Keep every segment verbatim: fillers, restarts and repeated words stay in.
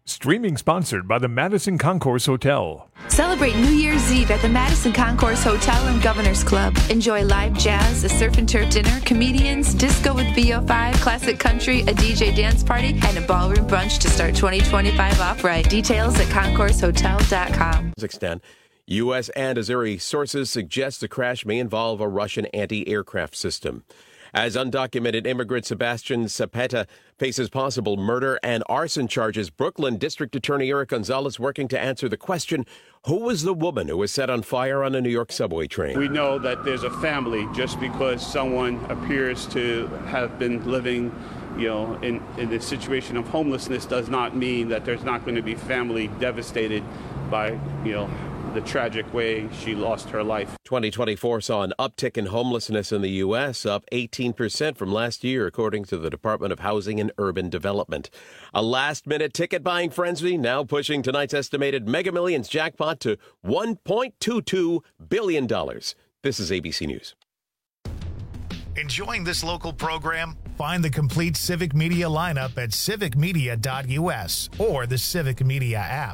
Streaming sponsored by the Madison Concourse Hotel. Celebrate New Year's Eve at the Madison Concourse Hotel and Governor's Club. Enjoy live jazz, a surf and turf dinner, comedians, disco with V O five, classic country, a D J dance party, and a ballroom brunch to start twenty twenty-five off right. Details at concourse hotel dot com. Extend. U S and Azeri sources suggest the crash may involve a Russian anti-aircraft system. As undocumented immigrant Sebastian Zapata faces possible murder and arson charges, Brooklyn District Attorney Eric Gonzalez working to answer the question, who was the woman who was set on fire on a New York subway train? We know that there's a family. Just because someone appears to have been living, you know, in, in a situation of homelessness does not mean that there's not going to be family devastated by, you know, the tragic way she lost her life. twenty twenty-four saw an uptick in homelessness in the U S, up eighteen percent from last year, according to the Department of Housing and Urban Development. A last-minute ticket-buying frenzy now pushing tonight's estimated Mega Millions jackpot to one point two two billion dollars. This is A B C News. Enjoying this local program? Find the complete Civic Media lineup at civic media dot u s or the Civic Media app.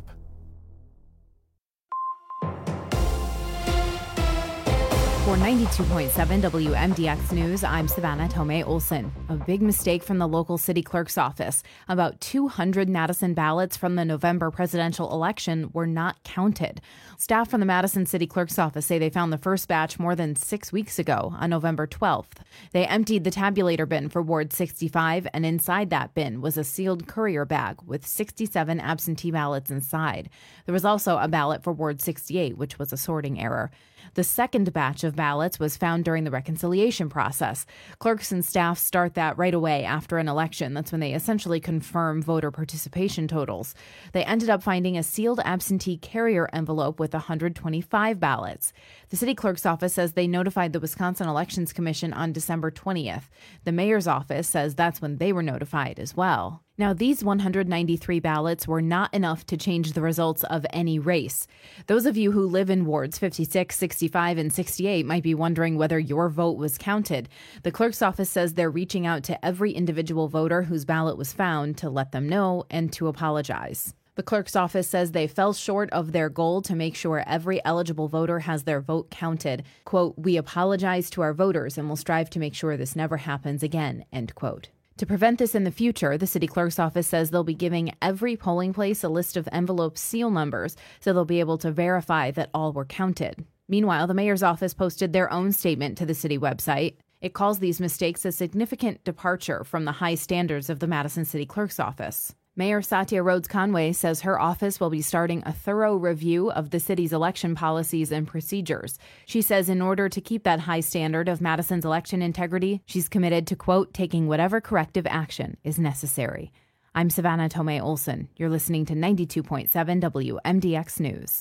For ninety-two point seven W M D X News, I'm Savannah Tomei Olson. A big mistake from the local city clerk's office. About two hundred Madison ballots from the November presidential election were not counted. Staff from the Madison City Clerk's office say they found the first batch more than six weeks ago on November twelfth. They emptied the tabulator bin for Ward sixty-five, and inside that bin was a sealed courier bag with sixty-seven absentee ballots inside. There was also a ballot for Ward sixty-eight, which was a sorting error. The second batch of ballots was found during the reconciliation process. Clerks and staff start that right away after an election. That's when they essentially confirm voter participation totals. They ended up finding a sealed absentee carrier envelope with one hundred twenty-five ballots. The city clerk's office says they notified the Wisconsin Elections Commission on December twentieth. The mayor's office says that's when they were notified as well. Now, these one hundred ninety-three ballots were not enough to change the results of any race. Those of you who live in wards fifty-six, sixty-five, and sixty-eight might be wondering whether your vote was counted. The clerk's office says they're reaching out to every individual voter whose ballot was found to let them know and to apologize. The clerk's office says they fell short of their goal to make sure every eligible voter has their vote counted. Quote, "We apologize to our voters and will strive to make sure this never happens again," end quote. To prevent this in the future, the city clerk's office says they'll be giving every polling place a list of envelope seal numbers so they'll be able to verify that all were counted. Meanwhile, the mayor's office posted their own statement to the city website. It calls these mistakes a significant departure from the high standards of the Madison City Clerk's office. Mayor Satya Rhodes Conway says her office will be starting a thorough review of the city's election policies and procedures. She says in order to keep that high standard of Madison's election integrity, she's committed to, quote, taking whatever corrective action is necessary. I'm Savannah Tomei Olson. You're listening to ninety-two point seven W M D X News.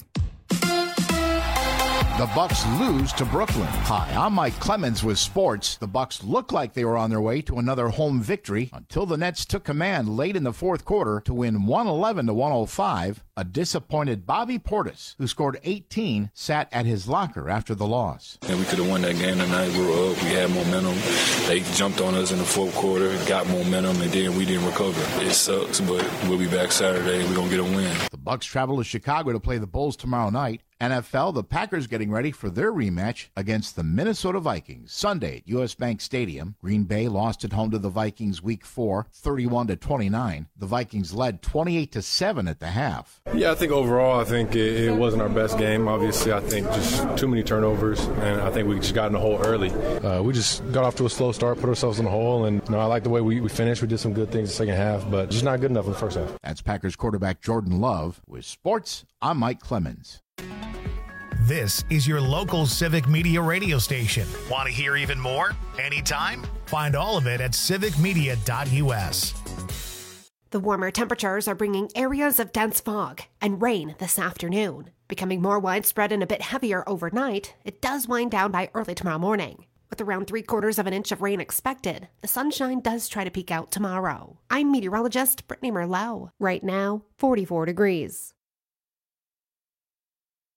The Bucks lose to Brooklyn. Hi, I'm Mike Clemens with sports. The Bucks looked like they were on their way to another home victory until the Nets took command late in the fourth quarter to win one eleven to one oh five. A disappointed Bobby Portis, who scored eighteen, sat at his locker after the loss. And we could have won that game tonight. We were up. We had momentum. They jumped on us in the fourth quarter, got momentum, and then we didn't recover. It sucks, but we'll be back Saturday. We're going to get a win. The Bucks travel to Chicago to play the Bulls tomorrow night. N F L, the Packers getting ready for their rematch against the Minnesota Vikings Sunday at U S. Bank Stadium. Green Bay lost at home to the Vikings week four, thirty-one to twenty-nine. The Vikings led twenty-eight to seven at the half. Yeah, I think overall, I think it, it wasn't our best game. Obviously, I think just too many turnovers, and I think we just got in the hole early. Uh, we just got off to a slow start, put ourselves in the hole, and you know, I like the way we, we finished. We did some good things in the second half, but just not good enough in the first half. That's Packers quarterback Jordan Love. With sports, I'm Mike Clemens. This is your local Civic Media radio station. Want to hear even more? Anytime? Find all of it at civic media dot u s. The warmer temperatures are bringing areas of dense fog and rain this afternoon. Becoming more widespread and a bit heavier overnight, it does wind down by early tomorrow morning. With around three quarters of an inch of rain expected, the sunshine does try to peek out tomorrow. I'm meteorologist Brittany Merlot. Right now, forty-four degrees.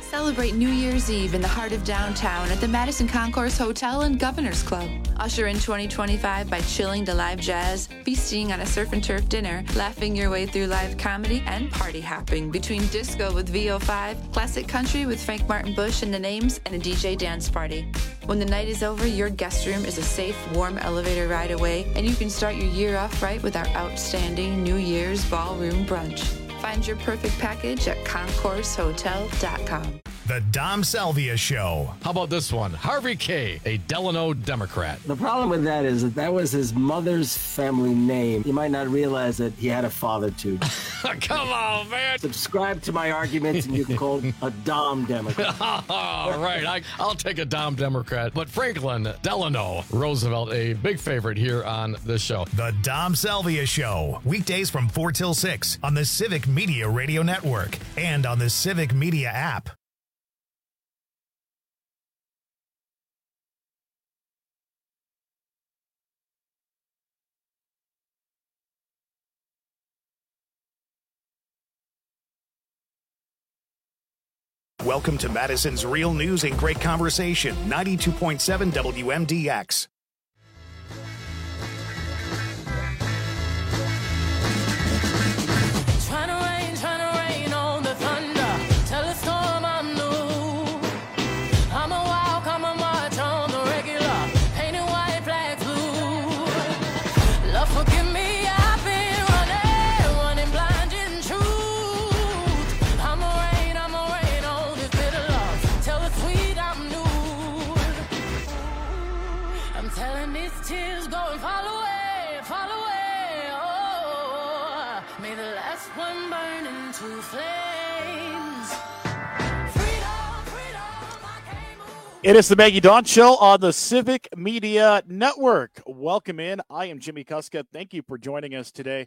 Celebrate New Year's Eve in the heart of downtown at the Madison Concourse Hotel and Governor's Club. Usher in twenty twenty-five by chilling to live jazz, feasting on a surf and turf dinner, laughing your way through live comedy, and party hopping between disco with V O five, classic country with Frank Martin Bush and the Names, and a D J dance party. When the night is over, your guest room is a safe, warm elevator ride away, and you can start your year off right with our outstanding New Year's ballroom brunch. Find your perfect package at concourse hotel dot com. The Dom Salvia Show. How about this one? Harvey K., a Delano Democrat. The problem with that is that that was his mother's family name. You might not realize that he had a father, too. Come on, man. Subscribe to my arguments, and you can call him a Dom Democrat. All right, I, I'll take a Dom Democrat. But Franklin Delano Roosevelt, a big favorite here on this show. The Dom Salvia Show. Weekdays from four till six on the Civic Media Radio Network and on the Civic Media app. Welcome to Madison's Real News and Great Conversation, ninety-two point seven W M D X. It is the Maggie Dawn Show on the Civic Media Network. Welcome in. I am Jimmy Kuska. Thank you for joining us today.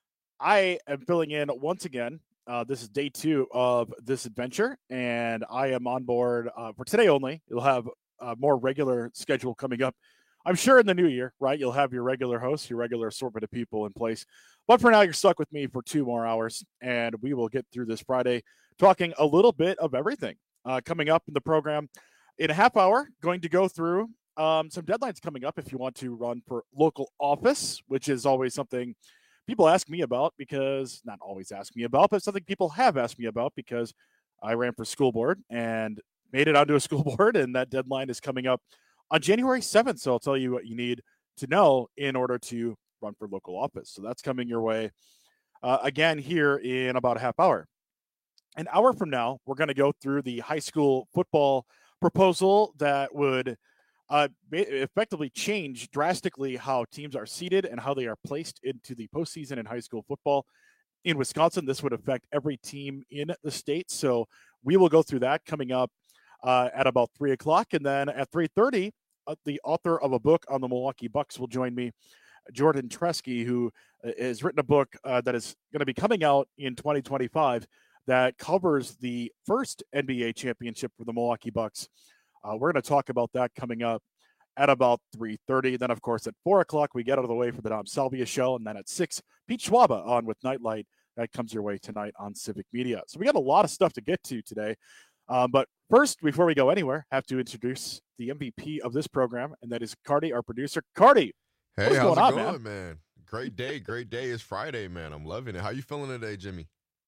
I am filling in once again. Uh, this is day two of this adventure, and I am on board uh, for today only. You'll have a more regular schedule coming up. I'm sure in the new year, right? You'll have your regular hosts, your regular assortment of people in place. But for now, you're stuck with me for two more hours, and we will get through this Friday talking a little bit of everything. Uh, coming up in the program, in a half hour, going to go through um, some deadlines coming up if you want to run for local office, which is always something people ask me about because, not always ask me about, but something people have asked me about because I ran for school board and made it onto a school board, and that deadline is coming up on January seventh. So I'll tell you what you need to know in order to run for local office. So that's coming your way uh, again here in about a half hour. An hour from now, we're going to go through the high school football proposal that would uh, effectively change drastically how teams are seeded and how they are placed into the postseason in high school football. In Wisconsin, this would affect every team in the state. So we will go through that coming up uh, at about three o'clock. And then at three thirty, uh, the author of a book on the Milwaukee Bucks will join me, Jordan Tresky, who has written a book uh, that is going to be coming out in twenty twenty-five that covers the first N B A championship for the Milwaukee Bucks. Uh, we're going to talk about that coming up at about three thirty. Then, of course, at four o'clock, we get out of the way for the Dom Salvia Show. And then at six, Pete Schwaba on with Nightlight. That comes your way tonight on Civic Media. So we got a lot of stuff to get to today. Um, but first, before we go anywhere, have to introduce the M V P of this program, and that is Cardi, our producer. Cardi, hey, what's how's going it on, going, man? man? Great day, great day. It's Friday, man. I'm loving it. How you feeling today, Jimmy?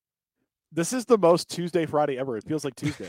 This is the most Tuesday Friday ever. It feels like Tuesday.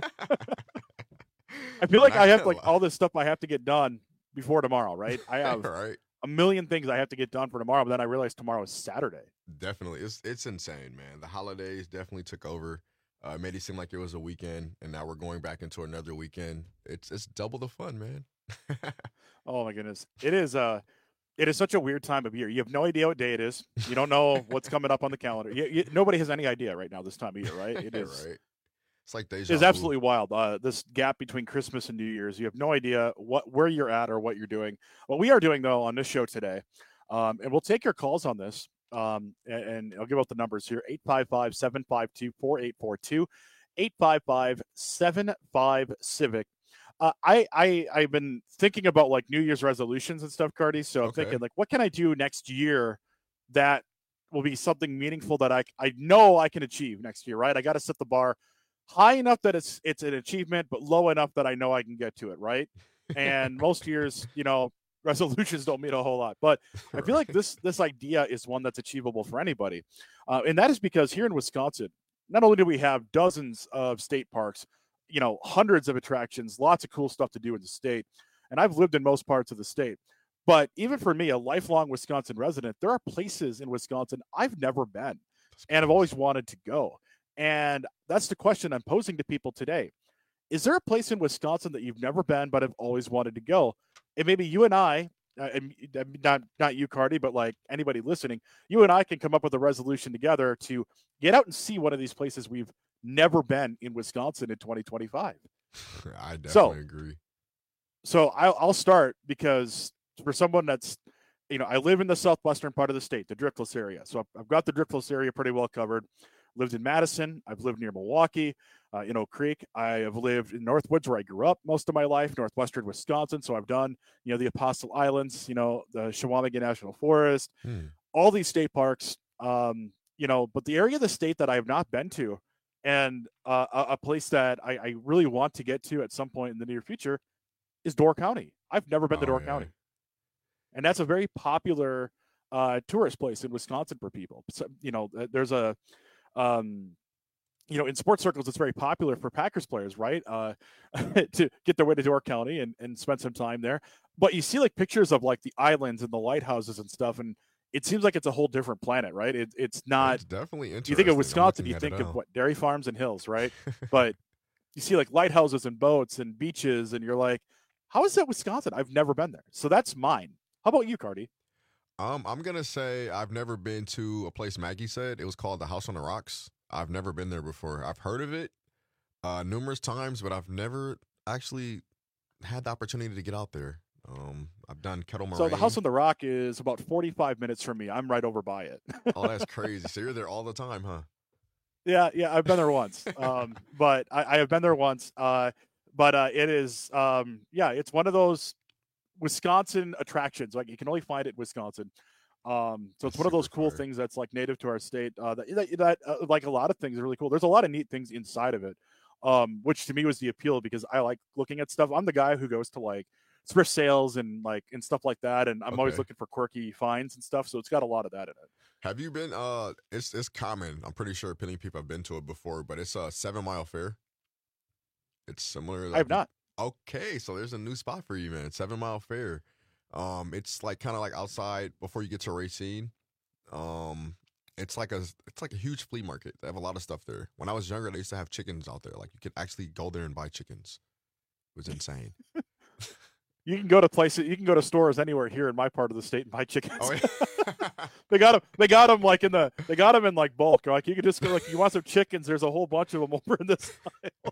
I feel like I have like all this stuff I have to get done before tomorrow, right? I have right. a million things I have to get done for tomorrow, but then I realize tomorrow is Saturday. Definitely. It's it's insane, man. The holidays definitely took over. Uh, it made it seem like it was a weekend, and now we're going back into another weekend. It's it's double the fun, man. Oh, my goodness. It is uh, it is such a weird time of year. You have no idea what day it is. You don't know what's coming up on the calendar. You, you, nobody has any idea right now this time of year, right? It is. Right. It's like deja It's vu. absolutely wild. Uh, this gap between Christmas and New Year's, you have no idea what where you're at or what you're doing. What we are doing, though, on this show today, um, and we'll take your calls on this, um, and, and I'll give out the numbers here, eight five five, seven five two, four eight four two, eight five five, seven five, CIVIC. Uh, I, I, I've been thinking about, like, New Year's resolutions and stuff, Cardi, so I'm Okay. thinking, like, what can I do next year that will be something meaningful that I, I know I can achieve next year, right? I got to set the bar high enough that it's it's an achievement, but low enough that I know I can get to it, right? And most years, you know, resolutions don't mean a whole lot. But I feel like this this idea is one that's achievable for anybody. Uh, and that is because here in Wisconsin, not only do we have dozens of state parks, you know, hundreds of attractions, lots of cool stuff to do in the state. And I've lived in most parts of the state. But even for me, a lifelong Wisconsin resident, there are places in Wisconsin I've never been and I've always wanted to go. And that's the question I'm posing to people today. Is there a place in Wisconsin that you've never been but have always wanted to go? And maybe you and I, uh, and not not you, Cardi, but like anybody listening, you and I can come up with a resolution together to get out and see one of these places we've never been in Wisconsin in twenty twenty-five. I definitely so, agree. So I'll, I'll start because for someone that's, you know, I live in the southwestern part of the state, the Driftless area. So I've, I've got the Driftless area pretty well covered. Lived in Madison. I've lived near Milwaukee, uh, in Oak Creek. I have lived in Northwoods where I grew up most of my life, northwestern Wisconsin. So I've done, you know, the Apostle Islands, you know, the Chequamegon National Forest, hmm. all these state parks, um, you know, but the area of the state that I have not been to and uh, a, a place that I, I really want to get to at some point in the near future is Door County. I've never been to Oh, Door yeah. County. And that's a very popular uh, tourist place in Wisconsin for people. So, you know, there's a, um, you know, in sports circles, it's very popular for Packers players, right? Uh, to get their way to Door County and, and spend some time there. But you see like pictures of like the islands and the lighthouses and stuff. And it seems like it's a whole different planet, right? It, it's not. It's definitely interesting. You think of I'm Wisconsin, looking you at think it of now. what? Dairy farms and hills, right? But you see like lighthouses and boats and beaches. And you're like, how is that Wisconsin? I've never been there. So that's mine. How about you, Cardi? Um, I'm gonna say I've never been to a place Maggie said. It was called the House on the Rocks. I've never been there before. I've heard of it uh, numerous times, but I've never actually had the opportunity to get out there. Um, I've done Kettle Moraine. So the House on the Rock is about forty-five minutes from me. I'm right over by it. Oh, that's crazy. So you're there all the time, huh? Yeah, yeah, I've been there once. Um, but I, I have been there once. Uh, but uh, it is, um, yeah, it's one of those Wisconsin attractions. Like you can only find it in Wisconsin. Um, so it's one of those cool things that's like native to our state. Uh, that, that, that uh, like a lot of things are really cool. There's a lot of neat things inside of it, um, which to me was the appeal because I like looking at stuff. I'm the guy who goes to like thrift sales and like and stuff like that, and I'm Okay. always looking for quirky finds and stuff. So it's got a lot of that in it. Have you been? Uh, it's it's common. I'm pretty sure plenty of people have been to it before, but it's a Seven Mile Fair. It's similar. I have not. Okay, so there's a new spot for you, man. Seven Mile Fair. Um, it's like kind of like outside before you get to Racine. Um, it's like a it's like a huge flea market. They have a lot of stuff there. When I was younger, they used to have chickens out there. Like you could actually go there and buy chickens. It was insane. You can go to places. You can go to stores anywhere here in my part of the state and buy chickens. Oh, yeah. they got them. They got them like in the. They got them in like bulk. Like you could just go like you want some chickens. There's a whole bunch of them over in this aisle.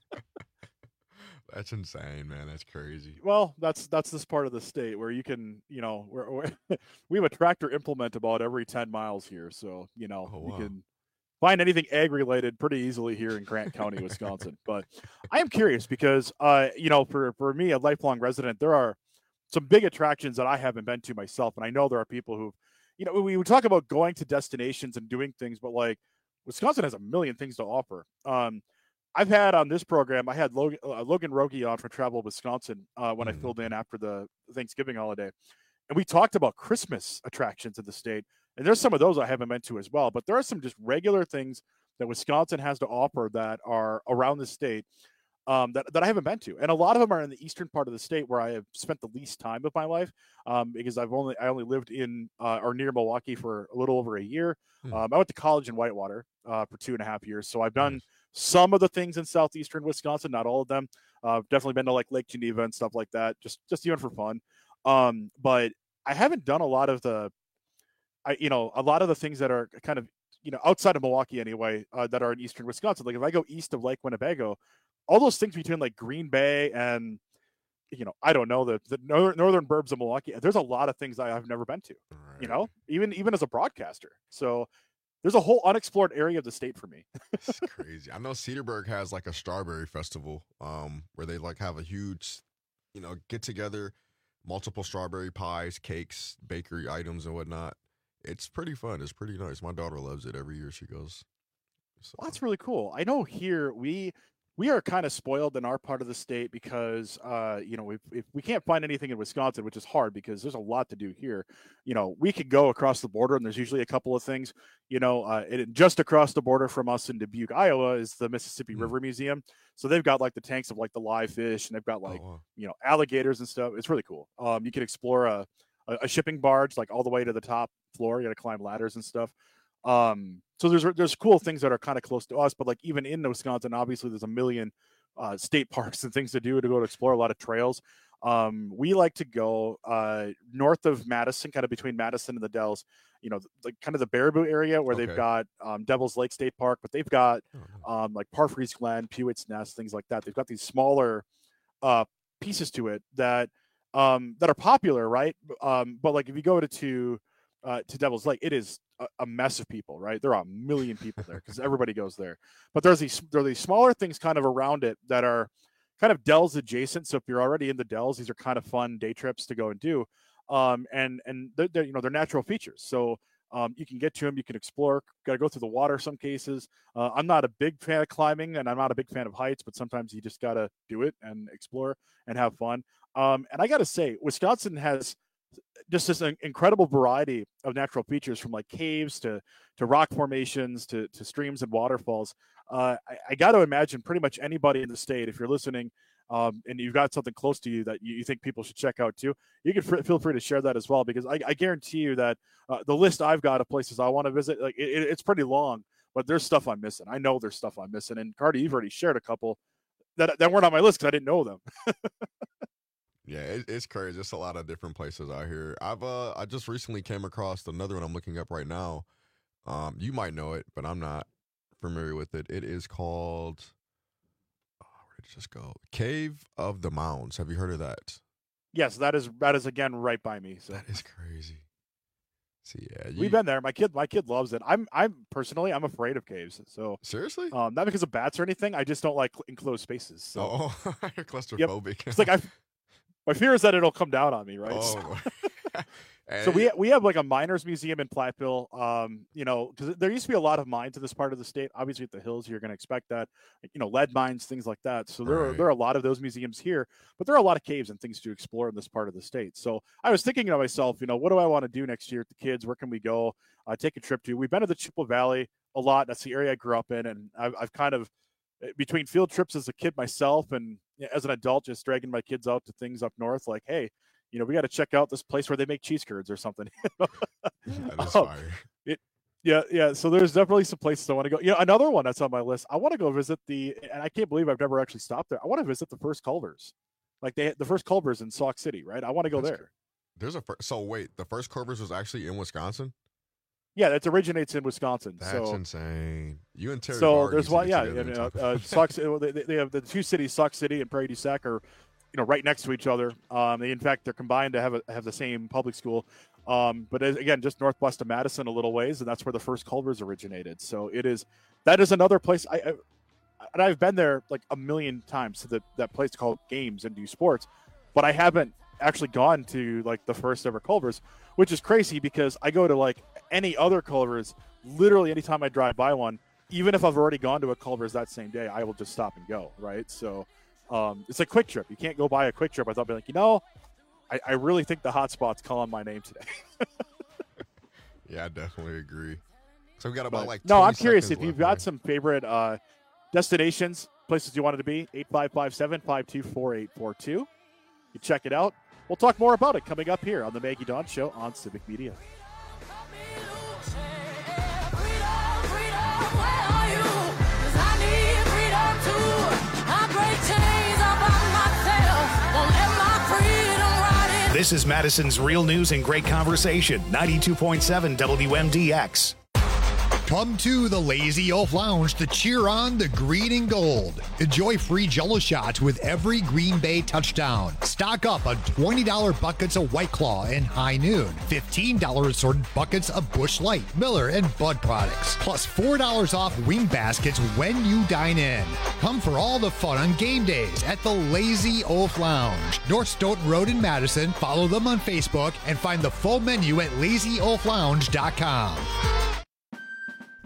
That's insane, man. That's crazy. Well, that's that's this part of the state where you can, you know, where, where we have a tractor implement about every ten miles here, so you know Oh, you wow. can find anything ag related pretty easily here in Grant County, Wisconsin. But I am curious because, uh, you know, for for me, a lifelong resident, there are some big attractions that I haven't been to myself, and I know there are people who, you know, we, we talk about going to destinations and doing things, but like Wisconsin has a million things to offer. Um, I've had on this program, I had Logan, uh, Logan Rogie on for Travel Wisconsin uh, when Mm. I filled in after the Thanksgiving holiday. And we talked about Christmas attractions in the state. And there's some of those I haven't been to as well. But there are some just regular things that Wisconsin has to offer that are around the state um, that, that I haven't been to. And a lot of them are in the eastern part of the state where I have spent the least time of my life um, because I've only I only lived in uh, or near Milwaukee for a little over a year. Hmm. Um, I went to college in Whitewater uh, for two and a half years. So I've done Nice. some of the things in southeastern Wisconsin, not all of them. Uh, I've definitely been to like Lake Geneva and stuff like that, just just even for fun. Um, but I haven't done a lot of the, I you know, a lot of the things that are kind of you know outside of Milwaukee anyway, uh, that are in eastern Wisconsin. Like if I go east of Lake Winnebago, all those things between like Green Bay and you know I don't know the the northern, northern burbs of Milwaukee. There's a lot of things I, I've never been to. Right. You know, even even as a broadcaster. So there's a whole unexplored area of the state for me. It's crazy. I know Cedarburg has like a strawberry festival, um, where they like have a huge, you know, get together, multiple strawberry pies, cakes, bakery items, and whatnot. It's pretty fun. It's pretty nice. My daughter loves it every year she goes. So. Well, that's really cool. I know here we we are kind of spoiled in our part of the state because, uh, you know, if, if we can't find anything in Wisconsin, which is hard because there's a lot to do here, you know, we could go across the border and there's usually a couple of things, you know, uh, it, just across the border from us in Dubuque, Iowa is the Mississippi mm. River Museum. So they've got like the tanks of like the live fish and they've got like, oh, wow. you know, alligators and stuff. It's really cool. Um, you can explore a, a, a shipping barge, like all the way to the top floor. You got to climb ladders and stuff. Um, so there's there's cool things that are kind of close to us, but like even in Wisconsin, obviously there's a million uh, state parks and things to do to go to explore, a lot of trails. Um, we like to go uh, north of Madison, kind of between Madison and the Dells, you know, like kind of the Baraboo area where okay. they've got um, Devil's Lake State Park, but they've got um, like Parfrey's Glen, Pewett's Nest, things like that. They've got these smaller uh, pieces to it that um, that are popular, right? Um, but like if you go to to, uh, to Devil's Lake, it is a mess of people, right? There are a million people there because everybody goes there. But there's these there are these smaller things kind of around it that are kind of Dells adjacent. So if you're already in the Dells, these are kind of fun day trips to go and do. Um, and and they're, they're you know they're natural features, so um, you can get to them, you can explore. Got to go through the water some cases. Uh, I'm not a big fan of climbing, and I'm not a big fan of heights, but sometimes you just got to do it and explore and have fun. Um, and I got to say, Wisconsin has just this incredible variety of natural features, from like caves to to rock formations to to streams and waterfalls. Uh, I, I got to imagine pretty much anybody in the state, if you're listening um, and you've got something close to you that you, you think people should check out too, you can f- feel free to share that as well, because I, I guarantee you that uh, the list I've got of places I want to visit, like it, it's pretty long, but there's stuff I'm missing. I know there's stuff I'm missing. And Cardi, you've already shared a couple that, that weren't on my list because I didn't know them. Yeah, it, it's crazy. There's a lot of different places out here. I've uh, I just recently came across another one I'm looking up right now. Um, you might know it, but I'm not familiar with it. It is called, oh, where did it just go? Cave of the Mounds. Have you heard of that? Yes, that is that is again right by me. So that is crazy. See, yeah, you... we've been there. My kid, my kid loves it. I'm, I'm personally, I'm afraid of caves. So seriously, um, not because of bats or anything. I just don't like enclosed spaces. So. Oh, you're claustrophobic. Yep. It's like I. My fear is that it'll come down on me, right? Oh. So, so we we have like a miners museum in Platteville. Um, you know, because there used to be a lot of mines in this part of the state. Obviously, at the hills, you're going to expect that. You know, lead mines, things like that. So there right. are there are a lot of those museums here, but there are a lot of caves and things to explore in this part of the state. So I was thinking to myself, you know, what do I want to do next year with the kids? Where can we go? Uh, take a trip to? We've been to the Chippewa Valley a lot. That's the area I grew up in, and I've, I've kind of between field trips as a kid myself and as an adult, just dragging my kids out to things up north, like, hey, you know, we got to check out this place where they make cheese curds or something. That is um, fire. It, yeah, yeah. So there's definitely some places I want to go. You know, another one that's on my list, I want to go visit the, and I can't believe I've never actually stopped there. I want to visit the first Culver's. Like they, the first Culver's in Sauk City, right? I want to go that's there. Good. There's a, so wait, the first Culver's was actually in Wisconsin? Yeah, it originates in Wisconsin. That's so, insane. You and Terry. So there's one, yeah. And, uh, uh, Sauk, they, they have the two cities, Sauk City and Prairie du Sac, are, you know, right next to each other. Um, they, in fact, they're combined to have a, have the same public school. Um, but again, just northwest of Madison a little ways, and that's where the first Culver's originated. So it is. That is another place. I, I and I've been there like a million times to the, that place called Games and do sports, but I haven't actually gone to like the first ever Culver's, which is crazy because I go to like any other Culver's literally anytime I drive by one. Even if I've already gone to a Culver's that same day, I will just stop and go, right? So um, it's a quick trip. You can't go buy a quick trip without being like, you know, I, I really think the hot spot's calling my name today. Yeah, I definitely agree. So we got about but, like no, I'm curious if left, you've got right? some favorite uh, destinations, places you wanted to be. eight five five seven, five two four, eight four two. You check it out. We'll talk more about it coming up here on the Maggie Dawn Show on Civic Media. This is Madison's Real News and Great Conversation, ninety-two point seven W M D X. Come to the Lazy Oaf Lounge to cheer on the green and gold. Enjoy free Jell-O shots with every Green Bay touchdown. Stock up on twenty dollars buckets of White Claw and High Noon. fifteen dollars assorted buckets of Busch Light, Miller, and Bud products. Plus four dollars off wing baskets when you dine in. Come for all the fun on game days at the Lazy Oaf Lounge. North Stoughton Road in Madison. Follow them on Facebook and find the full menu at lazy oaf lounge dot com.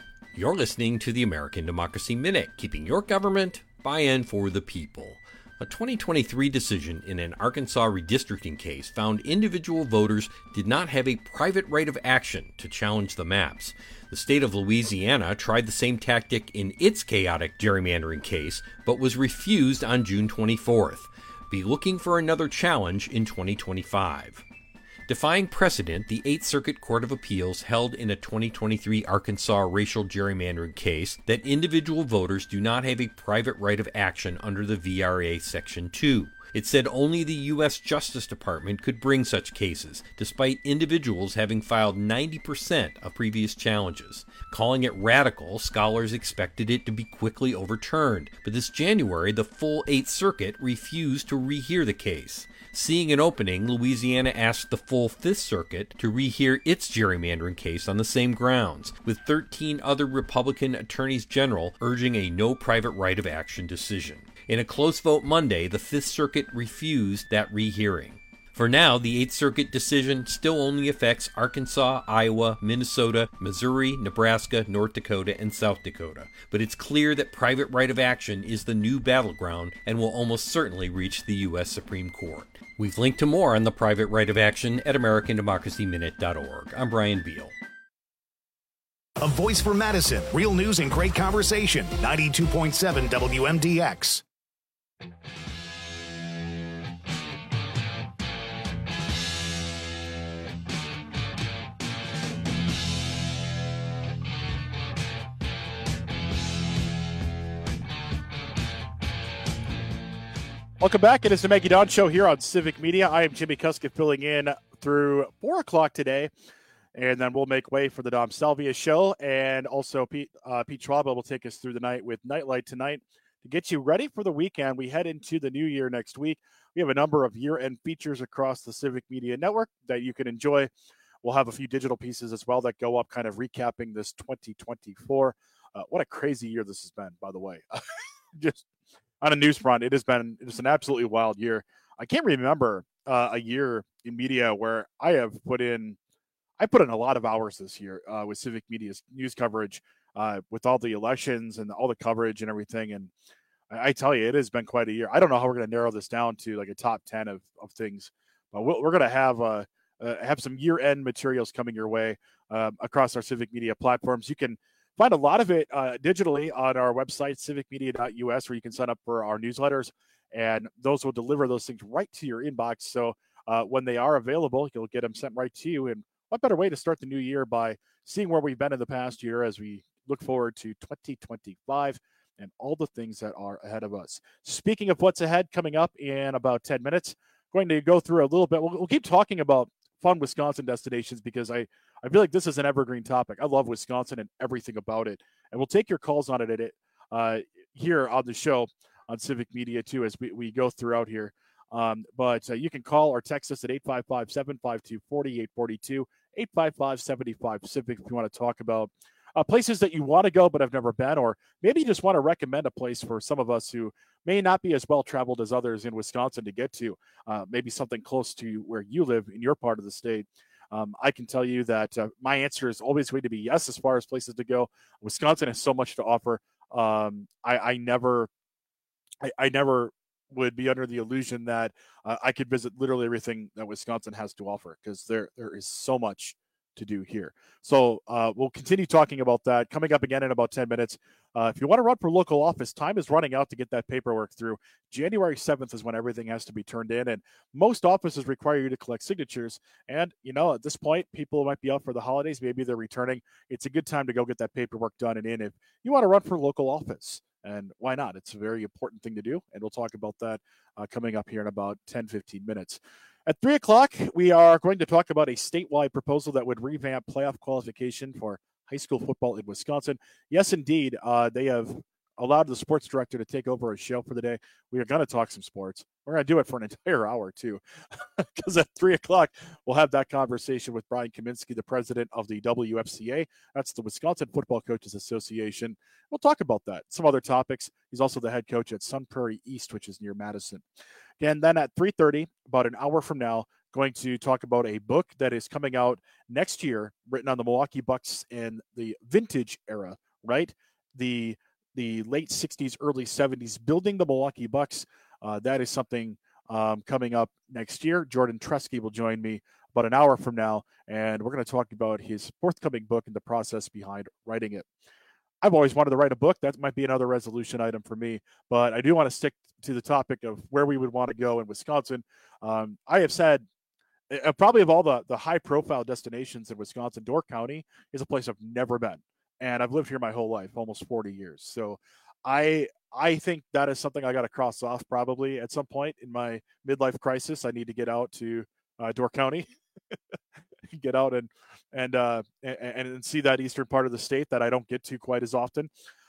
You're listening to the American Democracy Minute, keeping your government by-in for the people. A twenty twenty-three decision in an Arkansas redistricting case found individual voters did not have a private right of action to challenge the maps. The state of Louisiana tried the same tactic in its chaotic gerrymandering case, but was refused on June twenty-fourth. Be looking for another challenge in twenty twenty-five. Defying precedent, the Eighth Circuit Court of Appeals held in a twenty twenty-three Arkansas racial gerrymandering case that individual voters do not have a private right of action under the V R A Section two. It said only the U S Justice Department could bring such cases, despite individuals having filed ninety percent of previous challenges. Calling it radical, scholars expected it to be quickly overturned, but this January the full Eighth Circuit refused to rehear the case. Seeing an opening, Louisiana asked the full Fifth Circuit to rehear its gerrymandering case on the same grounds, with thirteen other Republican attorneys general urging a no private right of action decision. In a close vote Monday, the Fifth Circuit refused that rehearing. For now, the Eighth Circuit decision still only affects Arkansas, Iowa, Minnesota, Missouri, Nebraska, North Dakota, and South Dakota. But it's clear that private right of action is the new battleground and will almost certainly reach the U S Supreme Court. We've linked to more on the private right of action at American Democracy Minute dot org. I'm Brian Beal. A voice for Madison. Real news and great conversation. ninety-two point seven W M D X. Welcome back. It is the Maggie Dawn Show here on Civic Media. I am Jimmy Kuska filling in through four o'clock today, and then we'll make way for the Dom Salvia Show. And also Pete, uh, Pete Schwaba will take us through the night with Nightlight tonight to get you ready for the weekend. We head into the new year next week. We have a number of year-end features across the Civic Media Network that you can enjoy. We'll have a few digital pieces as well that go up kind of recapping this twenty twenty-four. Uh, what a crazy year this has been, by the way. Just on a news front, it has been just an absolutely wild year. I can't remember uh, a year in media where I have put in, I put in a lot of hours this year uh, with Civic Media's news coverage, uh, with all the elections and all the coverage and everything. And I, I tell you, it has been quite a year. I don't know how we're going to narrow this down to like a top ten of, of things, but we'll, we're going to have uh, uh, have some year-end materials coming your way uh, across our Civic Media platforms. You can find a lot of it uh, digitally on our website, civic media dot U S, where you can sign up for our newsletters, and those will deliver those things right to your inbox. So uh, when they are available, you'll get them sent right to you. And what better way to start the new year by seeing where we've been in the past year as we look forward to twenty twenty-five and all the things that are ahead of us. Speaking of what's ahead, coming up in about ten minutes, going to go through a little bit. We'll, we'll keep talking about fun Wisconsin destinations because I, I feel like this is an evergreen topic. I love Wisconsin and everything about it. And we'll take your calls on it at it uh, here on the show on Civic Media too as we, we go throughout here. Um, but uh, you can call or text us at eight five five, seven five two, four eight four two, eight five five, seven five Civic if you want to talk about uh, places that you want to go but have never been, or maybe you just want to recommend a place for some of us who may not be as well traveled as others in Wisconsin to get to, uh, maybe something close to where you live in your part of the state. Um, I can tell you that uh, my answer is always going to be yes as far as places to go. Wisconsin has so much to offer. Um, I, I never, I, I never would be under the illusion that uh, I could visit literally everything that Wisconsin has to offer because there there is so much to do here. So uh, we'll continue talking about that coming up again in about ten minutes. Uh, if you want to run for local office, time is running out to get that paperwork through. January seventh is when everything has to be turned in, and most offices require you to collect signatures. And, you know, at this point, people might be out for the holidays. Maybe they're returning. It's a good time to go get that paperwork done and in if you want to run for local office. And why not? It's a very important thing to do, and we'll talk about that uh, coming up here in about ten, fifteen minutes. At three o'clock, we are going to talk about a statewide proposal that would revamp playoff qualification for high school football in Wisconsin. Yes, indeed, uh, they have allowed the sports director to take over a show for the day. We are going to talk some sports. We're going to do it for an entire hour, too, because at three o'clock, we'll have that conversation with Brian Kaminsky, the president of the W F C A. That's the Wisconsin Football Coaches Association. We'll talk about that, some other topics. He's also the head coach at Sun Prairie East, which is near Madison. And then at three thirty, about an hour from now, going to talk about a book that is coming out next year, written on the Milwaukee Bucks in the vintage era right? The the late sixties, early seventies, building the Milwaukee Bucks. Uh, that is something um, coming up next year. Jordan Tresky will join me about an hour from now, and we're going to talk about his forthcoming book and the process behind writing it. I've always wanted to write a book. That might be another resolution item for me, but I do want to stick to the topic of where we would want to go in Wisconsin. Um, I have said uh, probably of all the, the high-profile destinations in Wisconsin, Door County is a place I've never been, and I've lived here my whole life, almost forty years. So I I think that is something I got to cross off probably at some point in my midlife crisis. I need to get out to uh, Door County, get out and and, uh, and and see that eastern part of the state that I don't get to quite as often.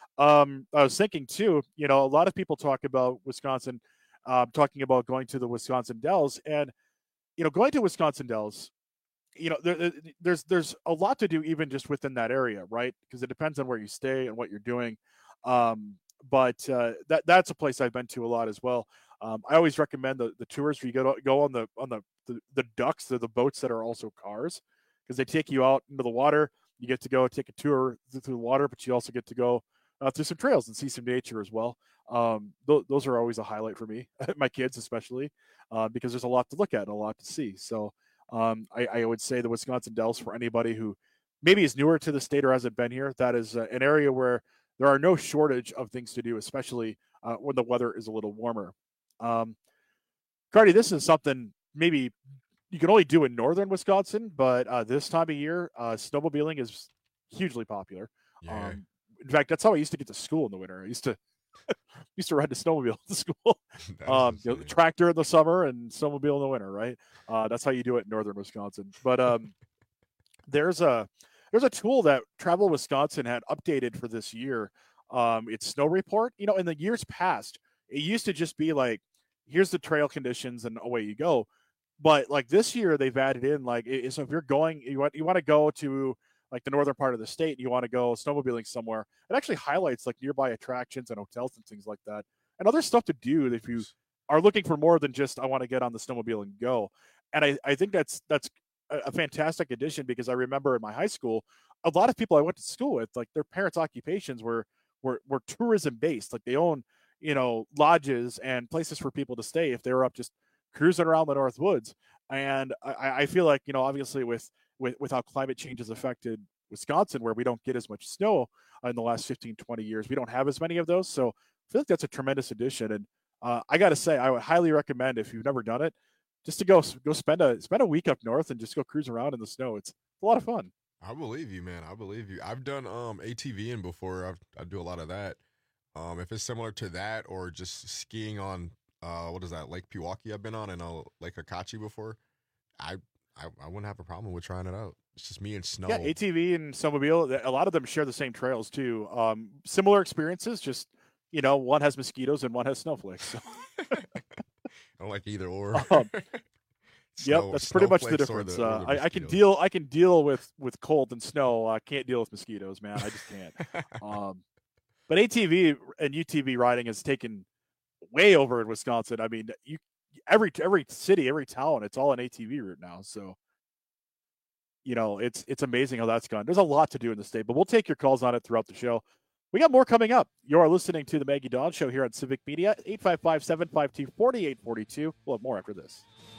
Um, I was thinking too, you know, a lot of people talk about Wisconsin, uh, talking about going to the Wisconsin Dells, and you know, going to Wisconsin Dells, you know, there, there's there's a lot to do even just within that area, right? Because it depends on where you stay and what you're doing. Um, but uh, that that's a place I've been to a lot as well. Um, I always recommend the, the tours where you go to, go on the on the, the the ducks, they're the boats that are also cars, because they take you out into the water. You get to go take a tour through the water, but you also get to go uh, through some trails and see some nature as well. Um, th- those are always a highlight for me, my kids especially, uh, because there's a lot to look at and a lot to see. So um, I, I would say the Wisconsin Dells, for anybody who maybe is newer to the state or hasn't been here, that is uh, an area where there are no shortage of things to do, especially uh, when the weather is a little warmer. Um, Cardi, this is something maybe you can only do in northern Wisconsin, but uh, this time of year, uh, snowmobiling is hugely popular. Yeah. Um, in fact, that's how I used to get to school in the winter. I used to used to ride the snowmobile to school. um, you know, the tractor in the summer and snowmobile in the winter, right? Uh, that's how you do it in northern Wisconsin. But um, there's a there's a tool that Travel Wisconsin had updated for this year. Um, it's Snow Report. You know, in the years past, it used to just be like, here's the trail conditions and away you go. But like this year, they've added in like, so if you're going, you want you want to go to like the northern part of the state, and you want to go snowmobiling somewhere, it actually highlights like nearby attractions and hotels and things like that, and other stuff to do if you are looking for more than just I want to get on the snowmobile and go. And I, I think that's that's a, a fantastic addition, because I remember in my high school, a lot of people I went to school with, like their parents' occupations were were were tourism based. Like they own, you know, lodges and places for people to stay if they were up just cruising around the North Woods. And I, I feel like, you know, obviously with, with, with how climate change has affected Wisconsin, where we don't get as much snow in the last fifteen, twenty years, we don't have as many of those. So I feel like that's a tremendous addition. And uh, I got to say, I would highly recommend, if you've never done it, just to go, go spend a, spend a week up north and just go cruise around in the snow. It's a lot of fun. I believe you, man. I believe you. I've done um ATVing before. I've, I do a lot of that. Um, if it's similar to that, or just skiing on, uh, what is that, Lake Pewaukee I've been on, and uh, Lake Akachi before, I, I I wouldn't have a problem with trying it out. It's just me and snow. Yeah, A T V and snowmobile, a lot of them share the same trails too. Um, similar experiences, just, you know, one has mosquitoes and one has snowflakes. So. I don't like either or. Um, Snow, yep, that's pretty much the snowflakes or difference. the- or uh, the I, I can mosquitoes. deal. I can deal with with cold and snow. I can't deal with mosquitoes, man. I just can't. um, but A T V and U T V riding has taken way over in Wisconsin. I mean, you every every city, every town, it's all an A T V route now. So, you know, it's it's amazing how that's gone. There's a lot to do in the state, but we'll take your calls on it throughout the show. We got more coming up. You are listening to the Maggie Dawn Show here on Civic Media, eight five five, seven five two, four eight four two. We'll have more after this.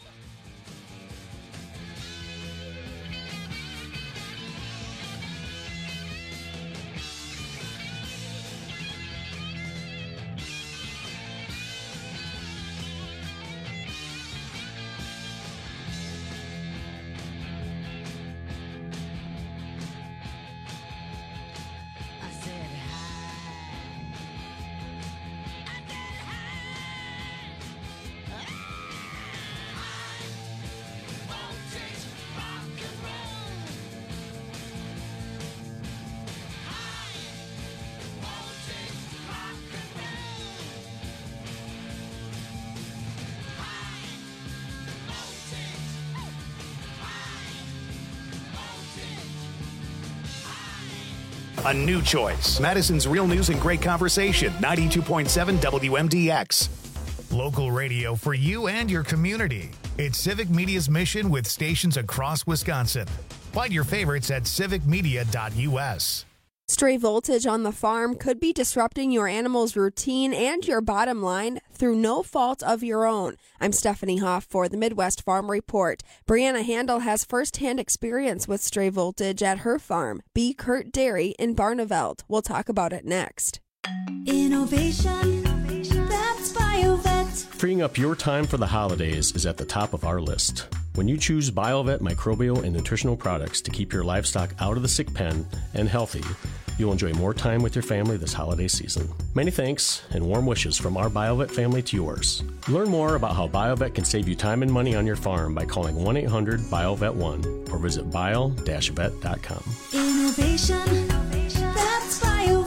A new choice. Madison's Real News and Great Conversation, ninety-two point seven W M D X. Local radio for you and your community. It's Civic Media's mission with stations across Wisconsin. Find your favorites at civic media dot U S. Stray voltage on the farm could be disrupting your animal's routine and your bottom line through no fault of your own. I'm Stephanie Hoff for the Midwest Farm Report. Brianna Handel has firsthand experience with stray voltage at her farm, B. Kurt Dairy in Barneveld. We'll talk about it next. Innovation, that's BioVet. Freeing up your time for the holidays is at the top of our list. When you choose BioVet microbial and nutritional products to keep your livestock out of the sick pen and healthy, you'll enjoy more time with your family this holiday season. Many thanks and warm wishes from our BioVet family to yours. Learn more about how BioVet can save you time and money on your farm by calling one eight hundred BioVet one or visit bio dash vet dot com. Innovation, that's BioVet.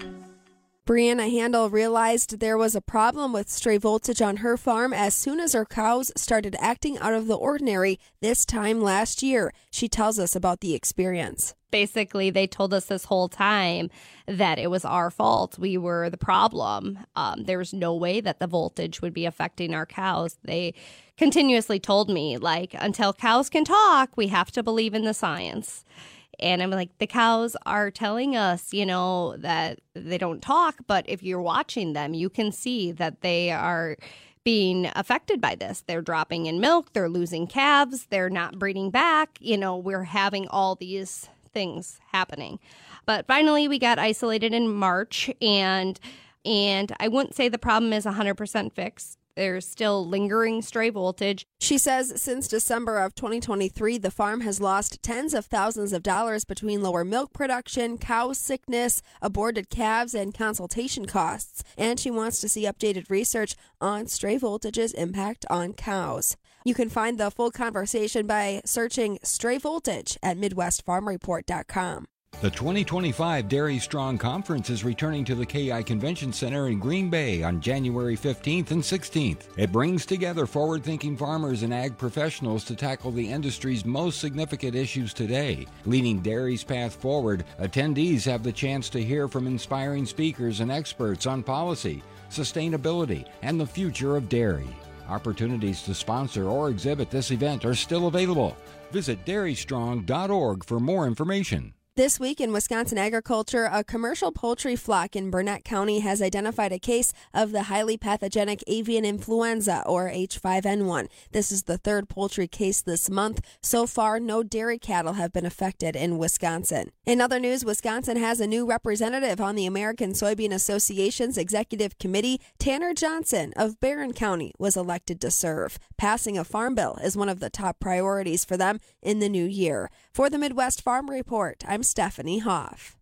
Brianna Handel realized there was a problem with stray voltage on her farm as soon as her cows started acting out of the ordinary this time last year. She tells us about the experience. Basically, they told us this whole time that it was our fault. We were the problem. Um, there was no way that the voltage would be affecting our cows. They continuously told me, like, until cows can talk, we have to believe in the science. And I'm like, the cows are telling us, you know, that they don't talk, but if you're watching them, you can see that they are being affected by this. They're dropping in milk, they're losing calves, they're not breeding back. You know, we're having all these things happening. But finally, we got isolated in March, and and I wouldn't say the problem is one hundred percent fixed. There's still lingering stray voltage. She says since December of twenty twenty-three, the farm has lost tens of thousands of dollars between lower milk production, cow sickness, aborted calves, and consultation costs. And she wants to see updated research on stray voltage's impact on cows. You can find the full conversation by searching stray voltage at midwest farm report dot com. The twenty twenty-five Dairy Strong Conference is returning to the K I Convention Center in Green Bay on January fifteenth and sixteenth. It brings together forward-thinking farmers and ag professionals to tackle the industry's most significant issues today. Leading dairy's path forward, attendees have the chance to hear from inspiring speakers and experts on policy, sustainability, and the future of dairy. Opportunities to sponsor or exhibit this event are still available. Visit dairy strong dot org for more information. This week in Wisconsin agriculture, a commercial poultry flock in Burnett County has identified a case of the highly pathogenic avian influenza, or H five N one. This is the third poultry case this month. So far, no dairy cattle have been affected in Wisconsin. In other news, Wisconsin has a new representative on the American Soybean Association's Executive Committee. Tanner Johnson of Barron County was elected to serve. Passing a farm bill is one of the top priorities for them in the new year. For the Midwest Farm Report, I'm Stephanie Hoff.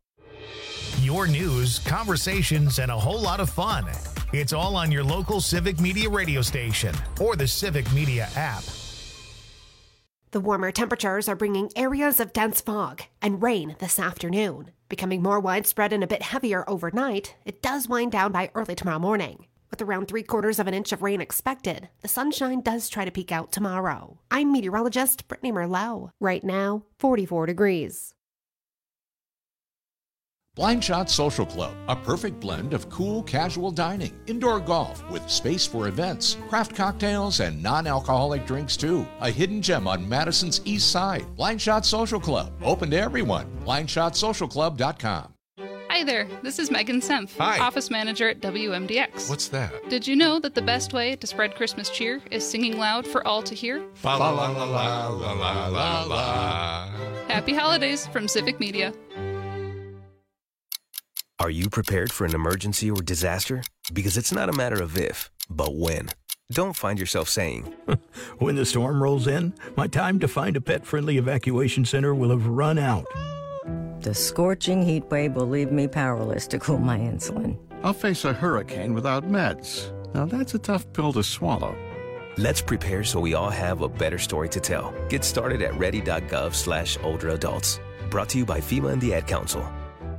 Your news, conversations, and a whole lot of fun. It's all on your local Civic Media radio station or the Civic Media app. The warmer temperatures are bringing areas of dense fog and rain this afternoon. Becoming more widespread and a bit heavier overnight, it does wind down by early tomorrow morning. With around three quarters of an inch of rain expected, the sunshine does try to peek out tomorrow. I'm meteorologist Brittany Merlot. Right now, forty-four degrees. Blind Shot Social Club, a perfect blend of cool, casual dining, indoor golf with space for events, craft cocktails, and non-alcoholic drinks too. A hidden gem on Madison's East Side. Blind Shot Social Club, open to everyone. blind shot social club dot com. Hi there, this is Megan Senf, Hi. Office Manager at W M D X. What's that? Did you know that the best way to spread Christmas cheer is singing loud for all to hear? La la la la la la la la. Happy holidays from Civic Media. Are you prepared for an emergency or disaster? Because it's not a matter of if, but when. Don't find yourself saying, when the storm rolls in, my time to find a pet-friendly evacuation center will have run out. The scorching heat wave will leave me powerless to cool my insulin. I'll face a hurricane without meds. Now that's a tough pill to swallow. Let's prepare so we all have a better story to tell. Get started at ready.gov slash older adults. Brought to you by FEMA and the Ad Council.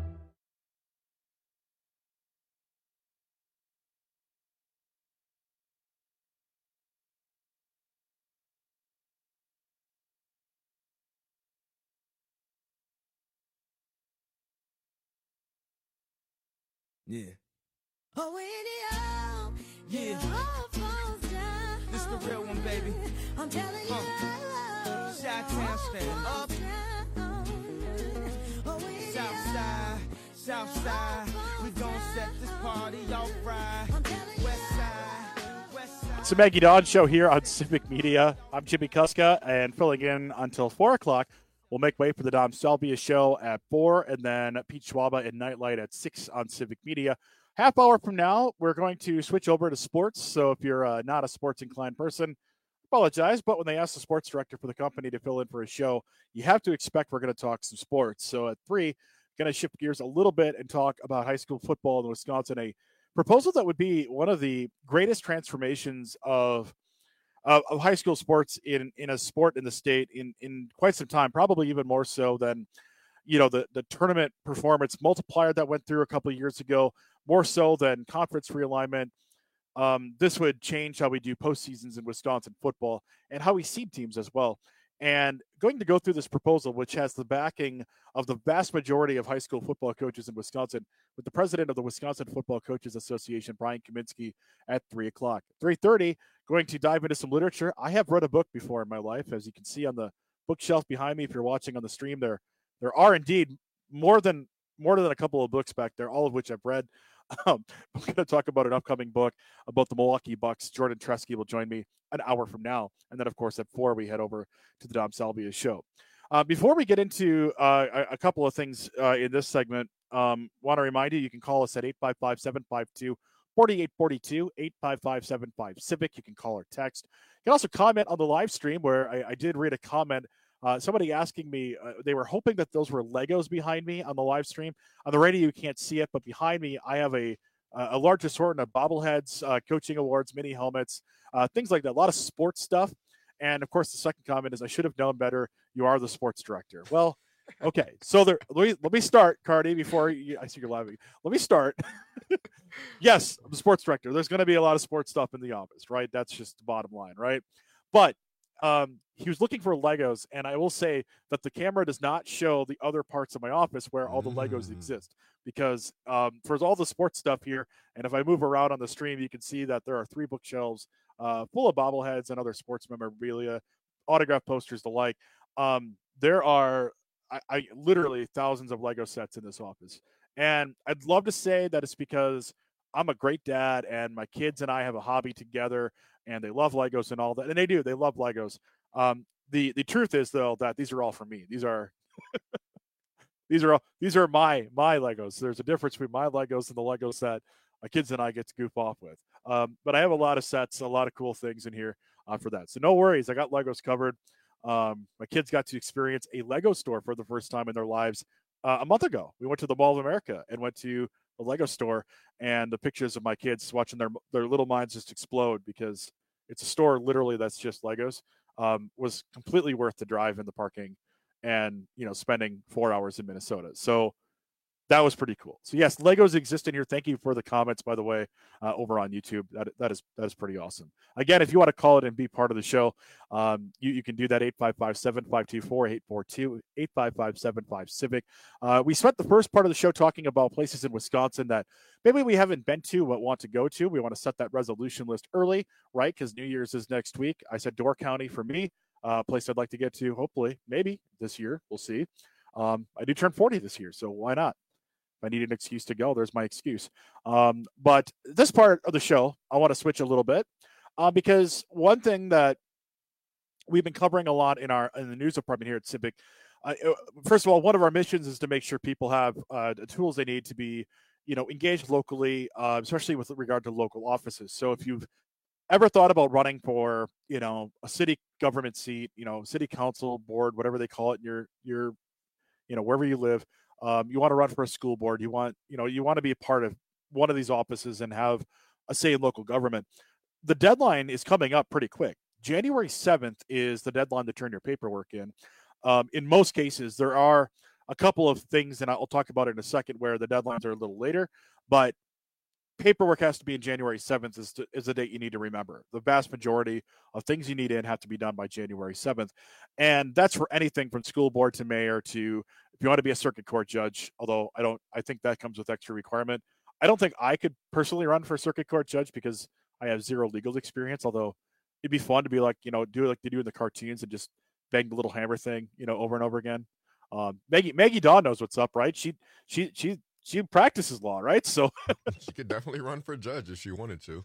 Yeah. Oh, when it all, yeah. all falls down. This the real one, baby. I'm telling you, Chi-Town stand up. Oh, when Southside. Southside, we gon' set this party off right. Westside, Westside. It's the Maggie Dawn Show here on Civic Media. I'm Jimmy Kuska, and filling in until four o'clock. We'll make way for the Dom Salvia Show at four, and then Pete Schwaba and Nightlight at six on Civic Media. Half hour from now, we're going to switch over to sports. So if you're uh, not a sports-inclined person, apologize, but when they ask the sports director for the company to fill in for a show, you have to expect we're going to talk some sports. So at three, going to shift gears a little bit and talk about high school football in Wisconsin, a proposal that would be one of the greatest transformations of of, of high school sports in, in a sport in the state in, in quite some time, probably even more so than, you know, the, the tournament performance multiplier that went through a couple of years ago, more so than conference realignment. Um, this would change how we do postseasons in Wisconsin football and how we seed teams as well. And going to go through this proposal, which has the backing of the vast majority of high school football coaches in Wisconsin, with the president of the Wisconsin Football Coaches Association, Brian Kaminsky, at three o'clock. three thirty, going to dive into some literature. I have read a book before in my life, as you can see on the bookshelf behind me. If you're watching on the stream, there there are indeed more than more than a couple of books back there, all of which I've read. Um, I'm going to talk about an upcoming book about the Milwaukee Bucks. Jordan Tresky will join me an hour from now. And then, of course, at four, we head over to the Dom Salvia Show. Uh, before we get into uh, a, a couple of things uh, in this segment, um, want to remind you, you can call us at eight five five, seven five two, four eight four two, eight five five, seven five, CIVIC. You can call or text. You can also comment on the live stream, where I, I did read a comment. Uh, somebody asking me, uh, they were hoping that those were Legos behind me on the live stream. On the radio, you can't see it, but behind me, I have a a large assortment of bobbleheads, uh, coaching awards, mini helmets, uh, things like that. A lot of sports stuff. And of course, the second comment is, I should have known better. You are the sports director. Well, okay. So there, let me, let me start, Cardi, before you, I see you're laughing. Let me start. Yes, I'm the sports director. There's going to be a lot of sports stuff in the office, right? That's just the bottom line, right? But um, he was looking for Legos, and I will say that the camera does not show the other parts of my office where all the Legos exist, because um, for all the sports stuff here, and if I move around on the stream, you can see that there are three bookshelves uh, full of bobbleheads and other sports memorabilia, autograph posters, the like. Um, there are I, I literally thousands of Lego sets in this office, and I'd love to say that it's because I'm a great dad and my kids and I have a hobby together and they love Legos and all that. And they do, they love Legos. Um, the, the truth is though, that these are all for me. These are, these are, all, these are my, my Legos. There's a difference between my Legos and the Legos that my kids and I get to goof off with. Um, but I have a lot of sets, a lot of cool things in here uh, for that. So no worries. I got Legos covered. Um, my kids got to experience a Lego store for the first time in their lives uh, a month ago. We went to the Mall of America and went to the Lego store, and the pictures of my kids watching their their little minds just explode, because it's a store literally that's just Legos. Um, was completely worth the drive in the parking, and you know, spending four hours in Minnesota. So that was pretty cool. So yes, Legos exist in here. Thank you for the comments, by the way, uh, over on YouTube. That that is that is pretty awesome. Again, if you want to call it and be part of the show, um, you, you can do that. eight five five, seven five two, four eight four two, eight five five, seven five, CIVIC. Uh, we spent the first part of the show talking about places in Wisconsin that maybe we haven't been to but want to go to. We want to set that resolution list early, right? Because New Year's is next week. I said Door County for me, a uh, place I'd like to get to, hopefully, maybe this year. We'll see. Um, I do turn forty this year, so why not? If I need an excuse to go, there's my excuse. Um, but this part of the show, I want to switch a little bit uh, because one thing that we've been covering a lot in our in the news department here at Civic, uh, first of all, one of our missions is to make sure people have uh, the tools they need to be, you know, engaged locally, uh, especially with regard to local offices. So if you've ever thought about running for, you know, a city government seat, you know, city council board, whatever they call it in your your, you know, wherever you live. Um, you want to run for a school board. You want, you know, you want to be a part of one of these offices and have a say in local government. The deadline is coming up pretty quick. January seventh is the deadline to turn your paperwork in. Um, in most cases, there are a couple of things, and I'll talk about it in a second, where the deadlines are a little later, but paperwork has to be in January seventh is, to, is the date you need to remember. The vast majority of things you need in have to be done by January seventh. And that's for anything from school board to mayor to, if you want to be a circuit court judge, although I don't, I think that comes with extra requirement. I don't think I could personally run for a circuit court judge because I have zero legal experience, although it'd be fun to be like, you know, do like they do in the cartoons and just bang the little hammer thing, you know, over and over again. Um, Maggie, Maggie Dawn knows what's up, right? She, she, she, she practices law, right? So she could definitely run for judge if she wanted to.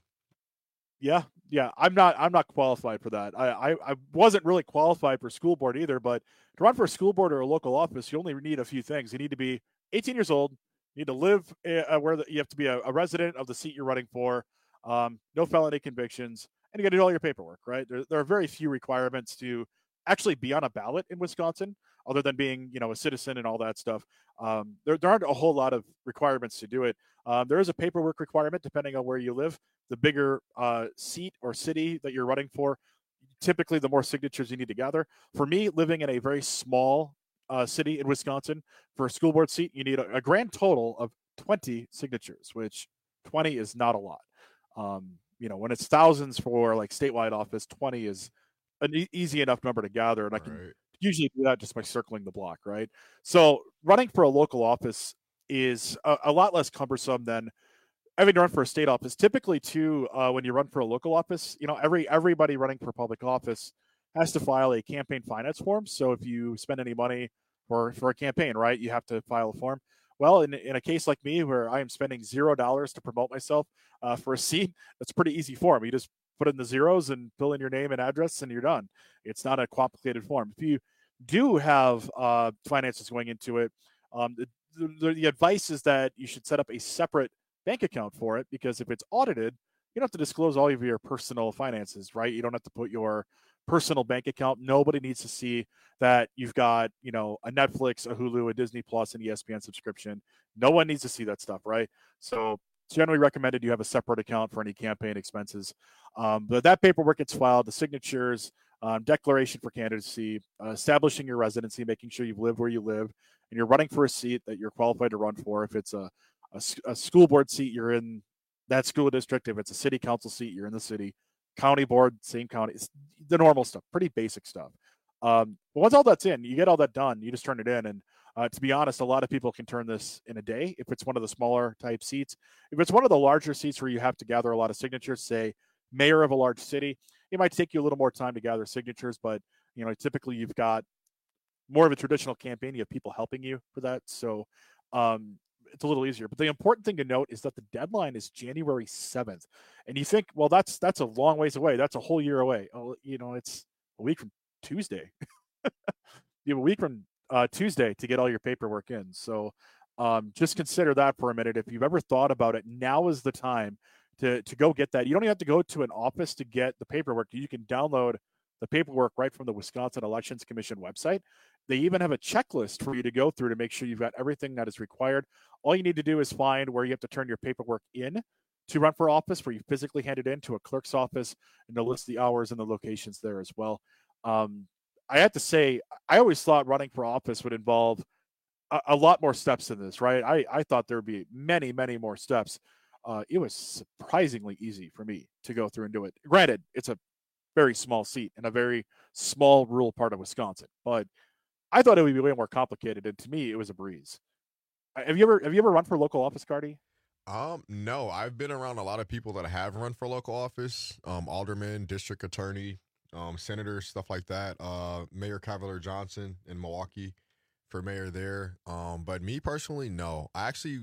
Yeah, yeah. I'm not. I'm not qualified for that. I, I, I wasn't really qualified for school board either. But to run for a school board or a local office, you only need a few things. You need to be eighteen years old. You need to live uh, where the, you have to be a, a resident of the seat you're running for. Um, no felony convictions, and you got to do all your paperwork. Right. There, there are very few requirements to actually be on a ballot in Wisconsin, other than being, you know, a citizen and all that stuff. Um, there, there aren't a whole lot of requirements to do it. Um, there is a paperwork requirement depending on where you live. The bigger uh, seat or city that you're running for, typically the more signatures you need to gather. For me, living in a very small uh, city in Wisconsin, for a school board seat, you need a, a grand total of twenty signatures, which twenty is not a lot. Um, you know, when it's thousands for like statewide office, twenty is an e- easy enough number to gather, and I can Right. usually do that just by circling the block, right? So running for a local office is a, a lot less cumbersome than having to run for a state office. Typically, too, uh, when you run for a local office, you know, every everybody running for public office has to file a campaign finance form. So if you spend any money for for a campaign, right, you have to file a form. Well, in in a case like me, where I am spending zero dollars to promote myself uh, for a seat, that's a pretty easy form. You just put in the zeros and fill in your name and address, and you're done. It's not a complicated form. If you do have uh, finances going into it, um, the, the, the advice is that you should set up a separate bank account for it, because if it's audited, you don't have to disclose all of your personal finances, right? You don't have to put your personal bank account. Nobody needs to see that you've got, you know, a Netflix, a Hulu, a Disney Plus, an E S P N subscription. No one needs to see that stuff, right? So it's generally recommended you have a separate account for any campaign expenses. Um, but that paperwork gets filed, the signatures, um, declaration for candidacy, uh, establishing your residency, making sure you've lived where you live, and you're running for a seat that you're qualified to run for. If it's a A, a school board seat, you're in that school district. If it's a city council seat, you're in the city. County board, same county. It's the normal stuff, pretty basic stuff. Um, but once all that's in, you get all that done, you just turn it in. And uh, to be honest, a lot of people can turn this in a day if it's one of the smaller type seats. If it's one of the larger seats where you have to gather a lot of signatures, say mayor of a large city, it might take you a little more time to gather signatures. But, you know, typically you've got more of a traditional campaign. You have people helping you for that. So, um, it's a little easier. But the important thing to note is that the deadline is January seventh. And you think, well, that's that's a long ways away. That's a whole year away. Oh, you know, it's a week from Tuesday. You have a week from uh, Tuesday to get all your paperwork in. So um, just consider that for a minute. If you've ever thought about it, now is the time to, to go get that. You don't even have to go to an office to get the paperwork. You can download the paperwork right from the Wisconsin Elections Commission website. They even have a checklist for you to go through to make sure you've got everything that is required. All you need to do is find where you have to turn your paperwork in to run for office, where you physically hand it in to a clerk's office, and they'll list the hours and the locations there as well. Um, I have to say, I always thought running for office would involve a, a lot more steps than this, right? I, I thought there would be many, many more steps. Uh, it was surprisingly easy for me to go through and do it. Granted, it's a very small seat in a very small rural part of Wisconsin, but I thought it would be way more complicated, and to me, it was a breeze. Have you ever have you ever run for local office, Cardi? Um, no, I've been around a lot of people that have run for local office, um, alderman, district attorney, um, senators, stuff like that. Uh, Mayor Cavalier Johnson in Milwaukee for mayor there. Um, but me personally, no. I actually,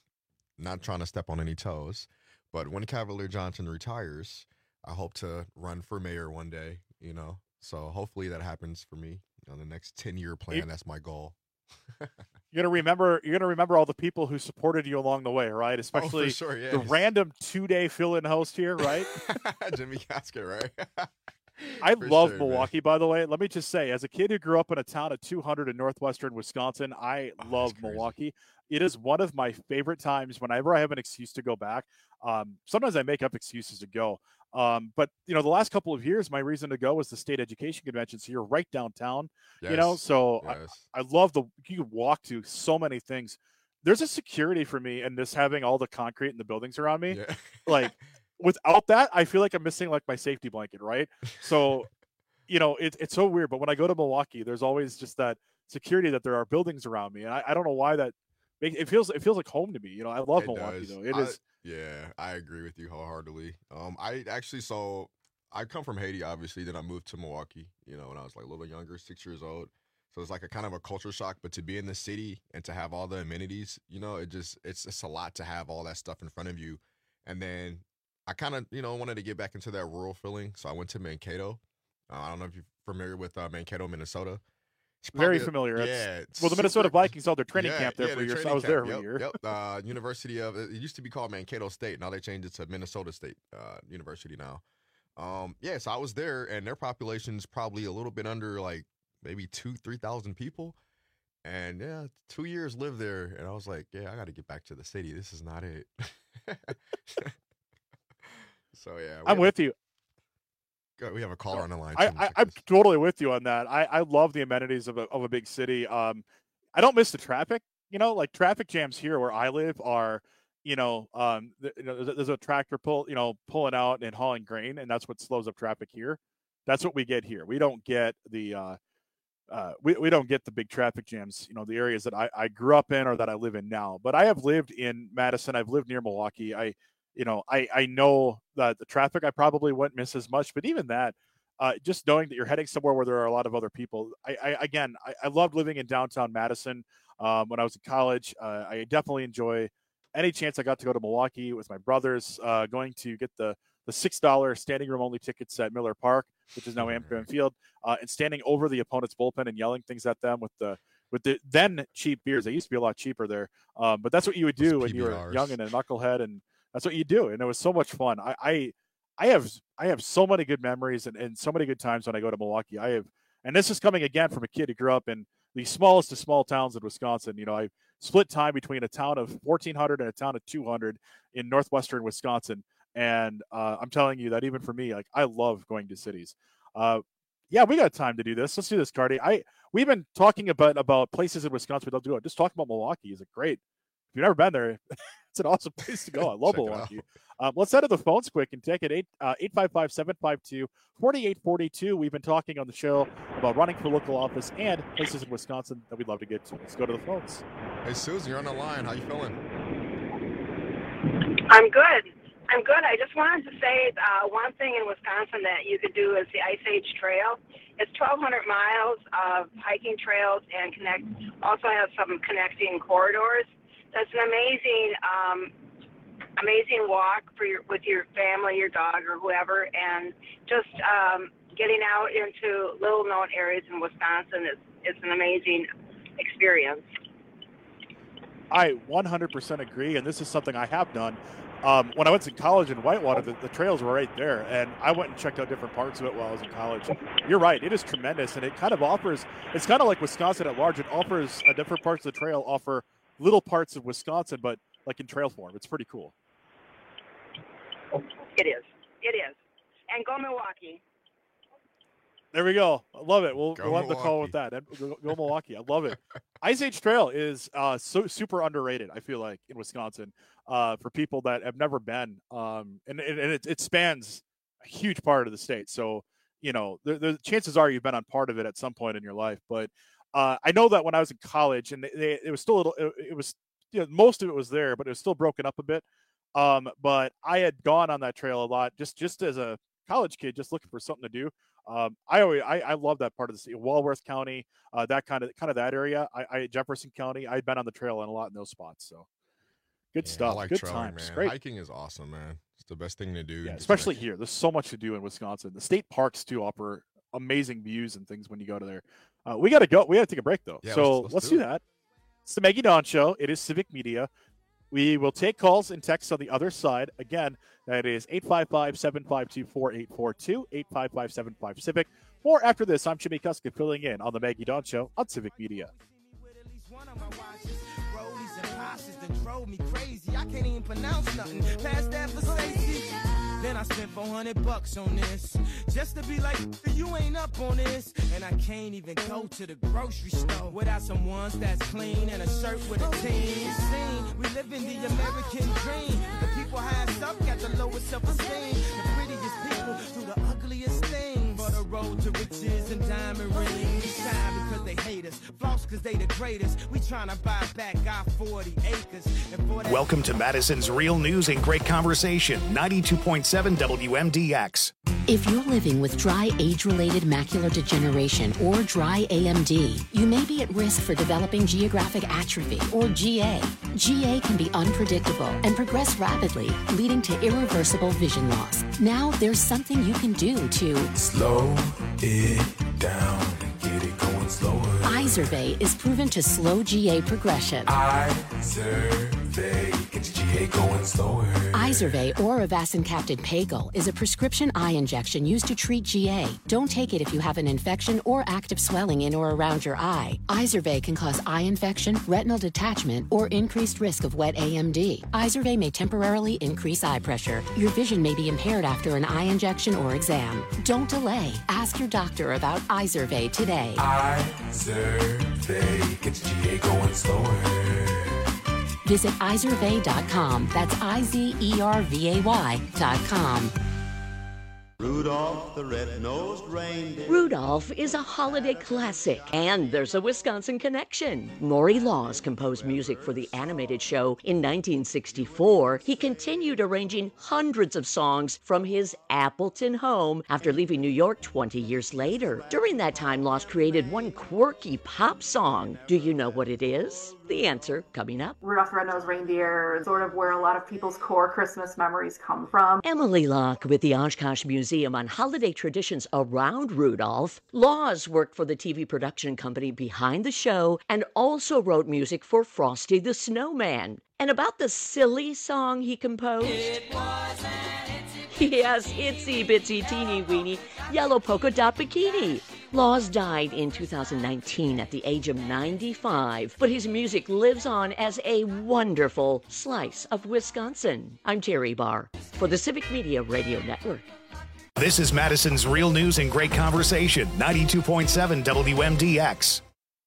not trying to step on any toes, but when Cavalier Johnson retires, I hope to run for mayor one day, you know. So hopefully that happens for me on the next ten-year plan. It, that's my goal. You're gonna remember. You're gonna remember all the people who supported you along the way, right? Especially oh, for sure, yes. the random two-day fill-in host here, right? Jimmy Casket, right? I for love sure, Milwaukee, man. By the way. Let me just say, as a kid who grew up in a town of two hundred in northwestern Wisconsin, I oh, love Milwaukee. It is one of my favorite times whenever I have an excuse to go back. Um, sometimes I make up excuses to go. Um, but, you know, the last couple of years, my reason to go was the state education convention. So you're right downtown, yes. you know, so yes. I, I love the, you can walk to so many things. There's a security for me in this having all the concrete in the buildings around me. Yeah. Like without that, I feel like I'm missing like my safety blanket. Right. So, you know, it, it's so weird, but when I go to Milwaukee, there's always just that security that there are buildings around me. And I, I don't know why that makes, it feels, it feels like home to me. You know, I love it Milwaukee does. though. It I, is. Yeah, I agree with you wholeheartedly. Um, I actually so I come from Haiti, obviously. Then I moved to Milwaukee. You know, when I was like a little younger, six years old. So it's like a kind of a culture shock. But to be in the city and to have all the amenities, you know, it just it's it's a lot to have all that stuff in front of you. And then I kind of, you know, wanted to get back into that rural feeling. So I went to Mankato. Uh, I don't know if you're familiar with uh, Mankato, Minnesota. Very a- familiar. Yeah. It's- it's well, the Minnesota super- Vikings held their training Yeah, camp there yeah, for their years. So I training was camp. there every Yep, year. Yep. Uh, University of, it used to be called Mankato State. Now they changed it to Minnesota State uh, University now. Um, yeah, so I was there, and their population's probably a little bit under like maybe two, three thousand people. And yeah, two years lived there, and I was like, yeah, I got to get back to the city. This is not it. So yeah, we I'm have with a- you. Go- We have a caller on the line. I, too. I, I'm totally with you on that. I, I love the amenities of a, of a big city. Um, I don't miss the traffic. You know, like traffic jams here where I live are, you know, um, th- you know, there's, there's a tractor pull, you know, pulling out and hauling grain, and that's what slows up traffic here. That's what we get here. We don't get the, uh, uh, we we don't get the big traffic jams. You know, the areas that I, I grew up in or that I live in now. But I have lived in Madison. I've lived near Milwaukee. I You know, I, I know that the traffic I probably wouldn't miss as much, but even that, uh, just knowing that you're heading somewhere where there are a lot of other people. I, I again, I, I loved living in downtown Madison um, when I was in college. Uh, I definitely enjoy any chance I got to go to Milwaukee with my brothers, uh, going to get the the six dollar standing room only tickets at Miller Park, which is now Amphibian Field, uh, and standing over the opponent's bullpen and yelling things at them with the with the then cheap beers. They used to be a lot cheaper there, um, but that's what you would do when you were P B Rs. young and a knucklehead, and that's what you do, and it was so much fun. I, I, I have, I have so many good memories and, and so many good times when I go to Milwaukee. I have, and this is coming again from a kid who grew up in the smallest of small towns in Wisconsin. You know, I split time between a town of fourteen hundred and a town of two hundred in northwestern Wisconsin, and uh, I'm telling you that even for me, like I love going to cities. Uh, yeah, we got time to do this. Let's do this, Cardi. I we've been talking about about places in Wisconsin we don't do it. Just talking about Milwaukee is a great. If you've never been there, it's an awesome place to go. I love Check it Milwaukee. Um, let's head to the phones quick and take it. eight eight five five seven five two four eight four two. We've been talking on the show about running for local office and places in Wisconsin that we'd love to get to. Let's go to the phones. Hey, Susan, you're on the line. How you feeling? I'm good. I'm good. I just wanted to say uh, one thing in Wisconsin that you could do is the Ice Age Trail. It's twelve hundred miles of hiking trails and connect. Also has some connecting corridors. That's an amazing, um, amazing walk for your with your family, your dog, or whoever, and just um, getting out into little-known areas in Wisconsin is it's an amazing experience. I one hundred percent agree, and this is something I have done. Um, when I went to college in Whitewater, the, the trails were right there, and I went and checked out different parts of it while I was in college. You're right; it is tremendous, and it kind of offers. It's kind of like Wisconsin at large. It offers uh, different parts of the trail offer little parts of Wisconsin, but like in trail form. It's pretty cool. It is. It is. And go Milwaukee. There we go. I love it. We'll, Go we'll end the call with that. Go, go Milwaukee. I love it. Ice Age Trail is uh, so super underrated, I feel like, in Wisconsin uh, for people that have never been. Um, and and it, it spans a huge part of the state. So, you know, the, the chances are you've been on part of it at some point in your life. But uh, I know that when I was in college, and they, they, it was still a little, it, it was, you know, most of it was there, but it was still broken up a bit. Um, but I had gone on that trail a lot just, just as a college kid, just looking for something to do. Um, I always, I, I love that part of the state, Walworth County, uh, that kind of, kind of that area. I, I Jefferson County, I've been on the trail in a lot in those spots. So good Yeah, stuff. I like Good trailing, times. man. Great. Hiking is awesome, man. It's the best thing to do. Yeah, Just especially like- here. There's so much to do in Wisconsin. The state parks too offer amazing views and things when you go to there. Uh, we got to go. We got to take a break though. Yeah, so let's- let's let's do do it. that. It's the Maggie Dawn Show. It is Civic Media. We will take calls and texts on the other side. Again, that is eight five five, seven five two, four eight four two, eight five five, seven five Civic. Or after this, I'm Jimmy Kuska filling in on the Maggie Dawn Show on Civic Media. Rollies and passes that drove me crazy. I can't even pronounce nothing past that for safety. Then I spent four hundred bucks on this just to be like, you ain't up on this. And I can't even go to the grocery store without some ones that's clean and a shirt with a team. Seen, we live in the American dream. The people highest up got the lowest self-esteem. The prettiest people do the ugliest things. For the road to riches and diamond rings. Shine because they hate us. Floss cause they the greatest. We tryna buy back our forty acres. And for that- Welcome to Madison's Real News and Great Conversation, ninety-two point seven W M D X. If you're living with dry age-related macular degeneration or dry A M D, you may be at risk for developing geographic atrophy or G A. G A can be unpredictable and progress rapidly, leading to irreversible vision loss. Now there's something you can do to slow it down and get it going slower. Izervay is proven to slow G A progression. Izervay gets G A going slower. Izervay or avacincaptad pagel is a prescription eye injection used to treat G A. Don't take it if you have an infection or active swelling in or around your eye. Izervay can cause eye infection, retinal detachment, or increased risk of wet A M D. Izervay may temporarily increase eye pressure. Your vision may be impaired after an eye injection or exam. Don't delay. Ask your doctor about Izervay today. Izervay gets G A going slower. Visit Izervay dot com. That's I Z E R V A Y dot com. Rudolph the red-nosed reindeer. Rudolph is a holiday classic, and there's a Wisconsin connection. Maury Laws composed music for the animated show in nineteen sixty-four. He continued arranging hundreds of songs from his Appleton home after leaving New York twenty years later. During that time, Laws created one quirky pop song. Do you know what it is? The answer coming up. Rudolph the Red-Nosed Reindeer is sort of where a lot of people's core Christmas memories come from. Emily Locke with the Oshkosh Museum on holiday traditions around Rudolph. Laws worked for the T V production company behind the show and also wrote music for Frosty the Snowman. And about the silly song he composed? It was an itsy Yes, itsy bitsy teeny weeny yellow polka dot bikini. Laws died in two thousand nineteen at the age of ninety-five, but his music lives on as a wonderful slice of Wisconsin. I'm Terry Barr for the Civic Media Radio Network. This is Madison's Real News and Great Conversation, ninety-two point seven W M D X.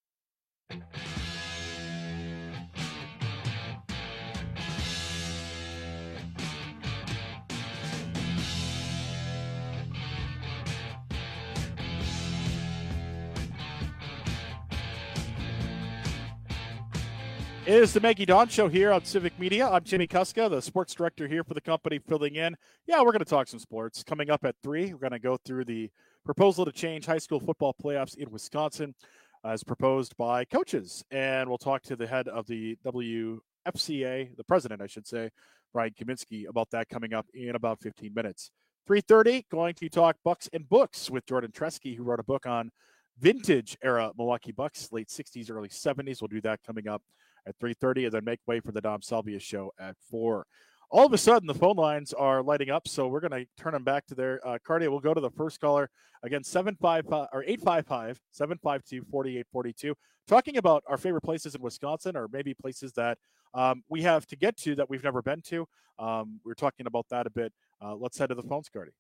It is the Maggie Dawn Show here on Civic Media. I'm Jimmy Kuska, the sports director here for the company, filling in. Yeah, we're going to talk some sports. Coming up at three, we're going to go through the proposal to change high school football playoffs in Wisconsin as proposed by coaches. And we'll talk to the head of the W F C A, the president, I should say, Brian Kaminsky, about that coming up in about fifteen minutes. three thirty, going to talk Bucks and Books with Jordan Tresky, who wrote a book on vintage era Milwaukee Bucks, late sixties, early seventies. We'll do that coming up at three thirty, and then make way for the Dom Salvia show at four. All of a sudden, the phone lines are lighting up, so we're going to turn them back to their uh, Cardia. We'll go to the first caller again, seven five five or eight five five, seven five two, four eight four two. Talking about our favorite places in Wisconsin, or maybe places that um, we have to get to that we've never been to. Um, we we're talking about that a bit. Uh, let's head to the phones, Cardi.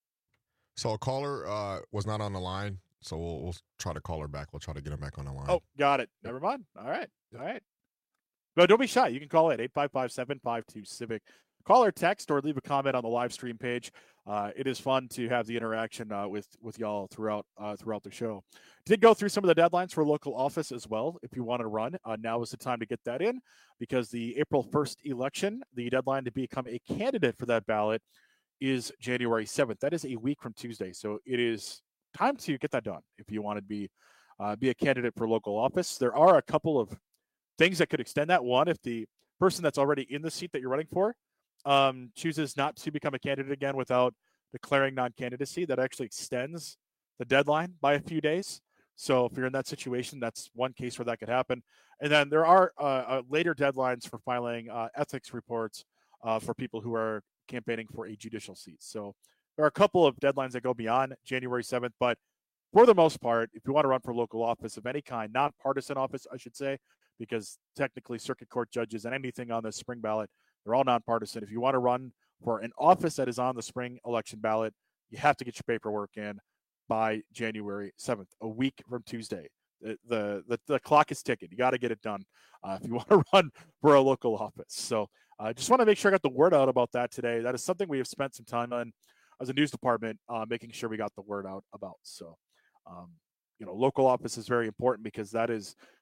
So a caller uh, was not on the line, so we'll, we'll try to call her back. We'll try to get her back on the line. Oh, got it. Never mind. All right. All right. No, don't be shy. You can call it eight five five, seven five two, CIVIC. Call or text or leave a comment on the live stream page. Uh, it is fun to have the interaction uh, with with y'all throughout uh, throughout the show. Did go through some of the deadlines for local office as well. If you want to run, uh, now is the time to get that in, because the April first election, the deadline to become a candidate for that ballot is January seventh. That is a week from Tuesday. So it is time to get that done if you want to be uh, be a candidate for local office. There are a couple of things that could extend that. One, if the person that's already in the seat that you're running for um, chooses not to become a candidate again without declaring non-candidacy, that actually extends the deadline by a few days. So if you're in that situation, that's one case where that could happen. And then there are uh, uh, later deadlines for filing uh, ethics reports uh, for people who are campaigning for a judicial seat. So there are a couple of deadlines that go beyond January seventh, but for the most part, if you want to run for local office of any kind, not partisan office, I should say, because technically circuit court judges and anything on the spring ballot, they're all nonpartisan. If you want to run for an office that is on the spring election ballot, you have to get your paperwork in by January seventh, a week from Tuesday. The the the, the clock is ticking. You got to get it done uh, if you want to run for a local office. So I uh, just want to make sure I got the word out about that today. That is something we have spent some time on as a news department, uh, making sure we got the word out about. So, um, you know, local office is very important because that is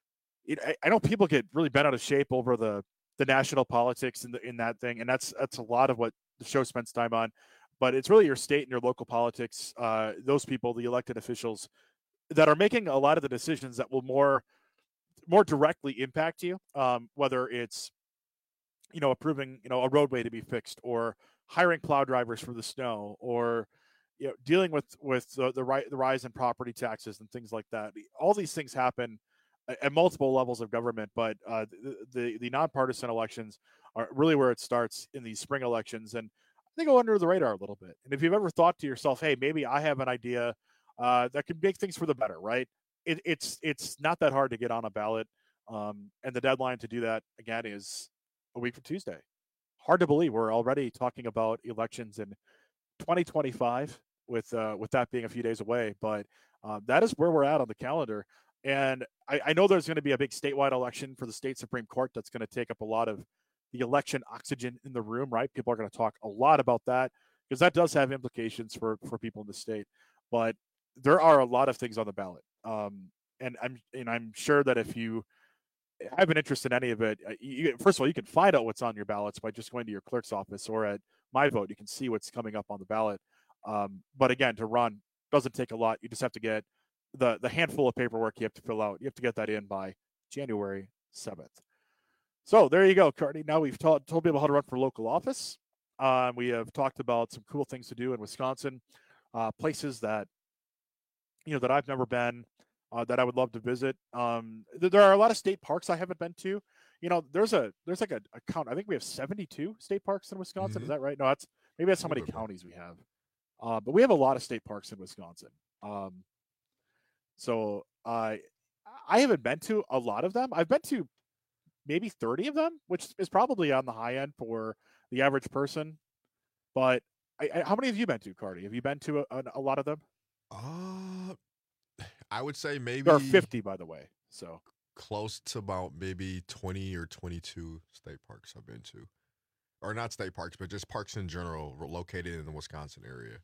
it, I, I know people get really bent out of shape over the the national politics in the in that thing, and that's that's a lot of what the show spends time on. But it's really your state and your local politics, uh, those people, the elected officials, that are making a lot of the decisions that will more more directly impact you, um, whether it's, you know, approving, you know, a roadway to be fixed, or hiring plow drivers for the snow, or, you know, dealing with with the the, ri- the rise in property taxes and things like that. All these things happen at, at multiple levels of government, but uh, the, the the nonpartisan elections are really where it starts in these spring elections, and they go under the radar a little bit. And if you've ever thought to yourself, hey, maybe I have an idea uh, that could make things for the better, right? It, it's it's not that hard to get on a ballot, um, and the deadline to do that again is a week from Tuesday. Hard to believe we're already talking about elections in twenty twenty-five, with uh, with that being a few days away. But uh, that is where we're at on the calendar. And I, I know there's going to be a big statewide election for the state Supreme Court that's going to take up a lot of the election oxygen in the room, right? People are going to talk a lot about that because that does have implications for for people in the state. But there are a lot of things on the ballot. Um, and I'm and I'm sure that if you have an interest in any of it, you, first of all, you can find out what's on your ballots by just going to your clerk's office, or at My Vote, you can see what's coming up on the ballot. Um, but again, to run doesn't take a lot. You just have to get the the handful of paperwork you have to fill out. You have to get that in by January seventh. So there you go, Carney. Now we've ta- told people how to run for local office. Um, we have talked about some cool things to do in Wisconsin, uh, places that, you know, that I've never been, uh, that I would love to visit. Um, th- there are a lot of state parks I haven't been to. You know, there's a there's like a, a count. I think we have seventy-two state parks in Wisconsin. Mm-hmm. Is that right? No, that's maybe that's how many counties we have. Uh, but we have a lot of state parks in Wisconsin. Um, so I I haven't been to a lot of them. I've been to maybe thirty of them, which is probably on the high end for the average person. But I, I, how many have you been to, Cardi? Have you been to a, a, a lot of them? Uh, I would say maybe there are fifty, by the way. So close to about maybe twenty or twenty-two state parks I've been to, or not state parks, but just parks in general located in the Wisconsin area.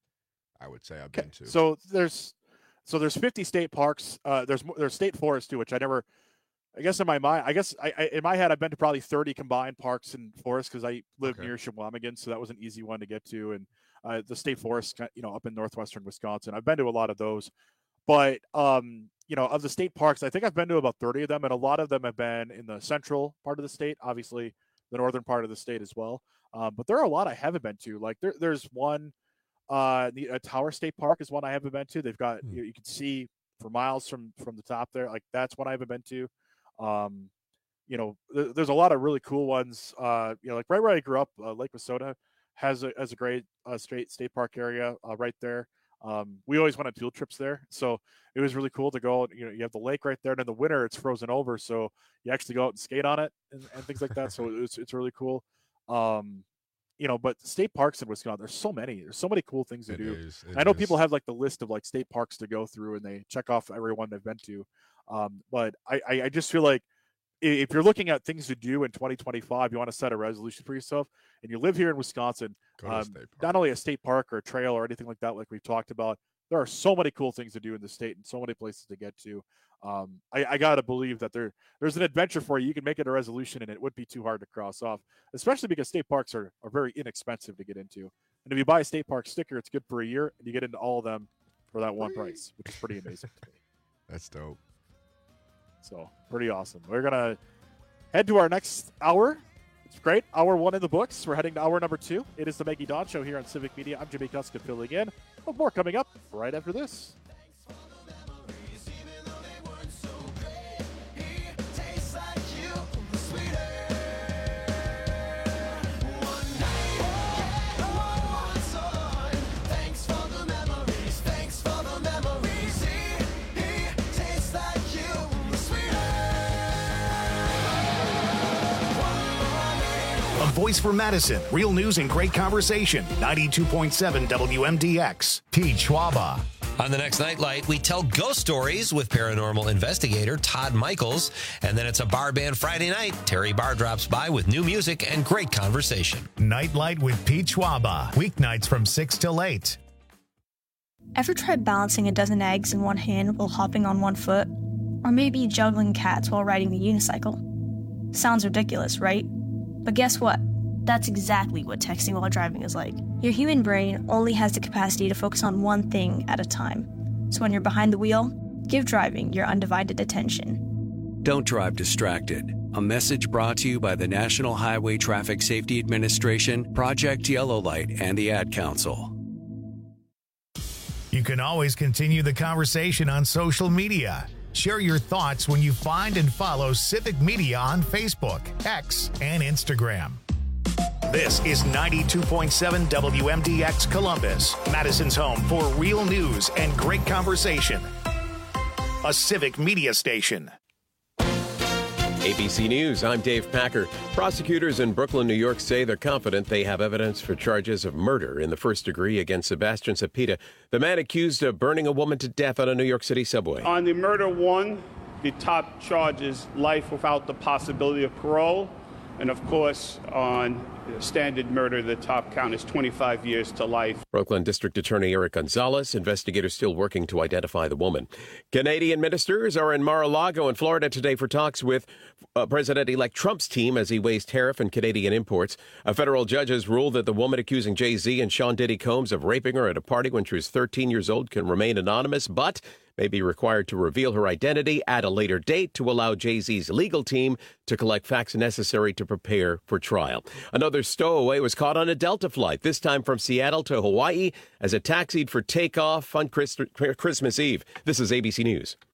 I would say I've okay. been to. So there's so there's fifty state parks. Uh, there's there's state forests too, which I never. I guess in my mind, I guess I, I in my head, I've been to probably thirty combined parks and forests because I live okay. near Shawamigan, so that was an easy one to get to. And uh, the state forest, you know, up in northwestern Wisconsin, I've been to a lot of those. But um, you know, of the state parks, I think I've been to about thirty of them, and a lot of them have been in the central part of the state, obviously the northern part of the state as well. Um, but there are a lot I haven't been to. Like there, there's one, uh, the uh, Tower State Park is one I haven't been to. They've got mm. you, you can see for miles from from the top there. Like that's one I haven't been to. Um, you know, th- there's a lot of really cool ones. Uh, you know, like right where I grew up, uh, Lake Wissota has a has a great uh, straight state park area uh, right there. Um, we always went on field trips there, so it was really cool to go. You know, you have the lake right there, and in the winter it's frozen over, so you actually go out and skate on it and, and things like that. So it's it's really cool. Um, you know, but state parks in Wisconsin, there's so many. There's so many cool things to it do. Is, I know is. people have like the list of like state parks to go through, and they check off every one they've been to. Um, but I, I, I just feel like if you're looking at things to do in twenty twenty-five, you want to set a resolution for yourself, and you live here in Wisconsin, um, not only a state park or a trail or anything like that, like we've talked about, there are so many cool things to do in the state and so many places to get to. Um, I, I got to believe that there there's an adventure for you. You can make it a resolution, and it would be too hard to cross off, especially because state parks are, are very inexpensive to get into. And if you buy a state park sticker, it's good for a year, and you get into all of them for that one price, which is pretty amazing to me. That's dope. So pretty awesome. We're going to head to our next hour. It's great. Hour one in the books. We're heading to hour number two. It is the Maggie Dawn Show here on Civic Media. I'm Jimmy Kuska filling in. But more coming up right after this. Voice for Madison. Real news and great conversation. ninety-two point seven W M D X. Pete Schwaba. On the next Nightlight, we tell ghost stories with paranormal investigator Todd Michaels. And then it's a bar band Friday night. Terry Barr drops by with new music and great conversation. Nightlight with Pete Schwaba. Weeknights from six till eight. Ever tried balancing a dozen eggs in one hand while hopping on one foot? Or maybe juggling cats while riding the unicycle. Sounds ridiculous, right? But guess what? That's exactly what texting while driving is like. Your human brain only has the capacity to focus on one thing at a time. So when you're behind the wheel, give driving your undivided attention. Don't drive distracted. A message brought to you by the National Highway Traffic Safety Administration, Project Yellow Light, and the Ad Council. You can always continue the conversation on social media. Share your thoughts when you find and follow Civic Media on Facebook, X, and Instagram. This is ninety-two point seven W M D X Columbus, Madison's home for real news and great conversation. A Civic Media station. A B C News, I'm Dave Packer. Prosecutors in Brooklyn, New York say they're confident they have evidence for charges of murder in the first degree against Sebastian Cepeda, the man accused of burning a woman to death on a New York City subway. On the murder one, the top charge is life without the possibility of parole. And of course, on standard murder, the top count is twenty-five years to life. Brooklyn District Attorney Eric Gonzalez, investigators still working to identify the woman. Canadian ministers are in Mar-a-Lago in Florida today for talks with uh, President-elect Trump's team as he weighs tariff and Canadian imports. A federal judge has ruled that the woman accusing Jay-Z and Sean Diddy Combs of raping her at a party when she was thirteen years old can remain anonymous, but may be required to reveal her identity at a later date to allow Jay-Z's legal team to collect facts necessary to prepare for trial. Another stowaway was caught on a Delta flight, this time from Seattle to Hawaii, as it taxied for takeoff on Christmas Eve. This is A B C News.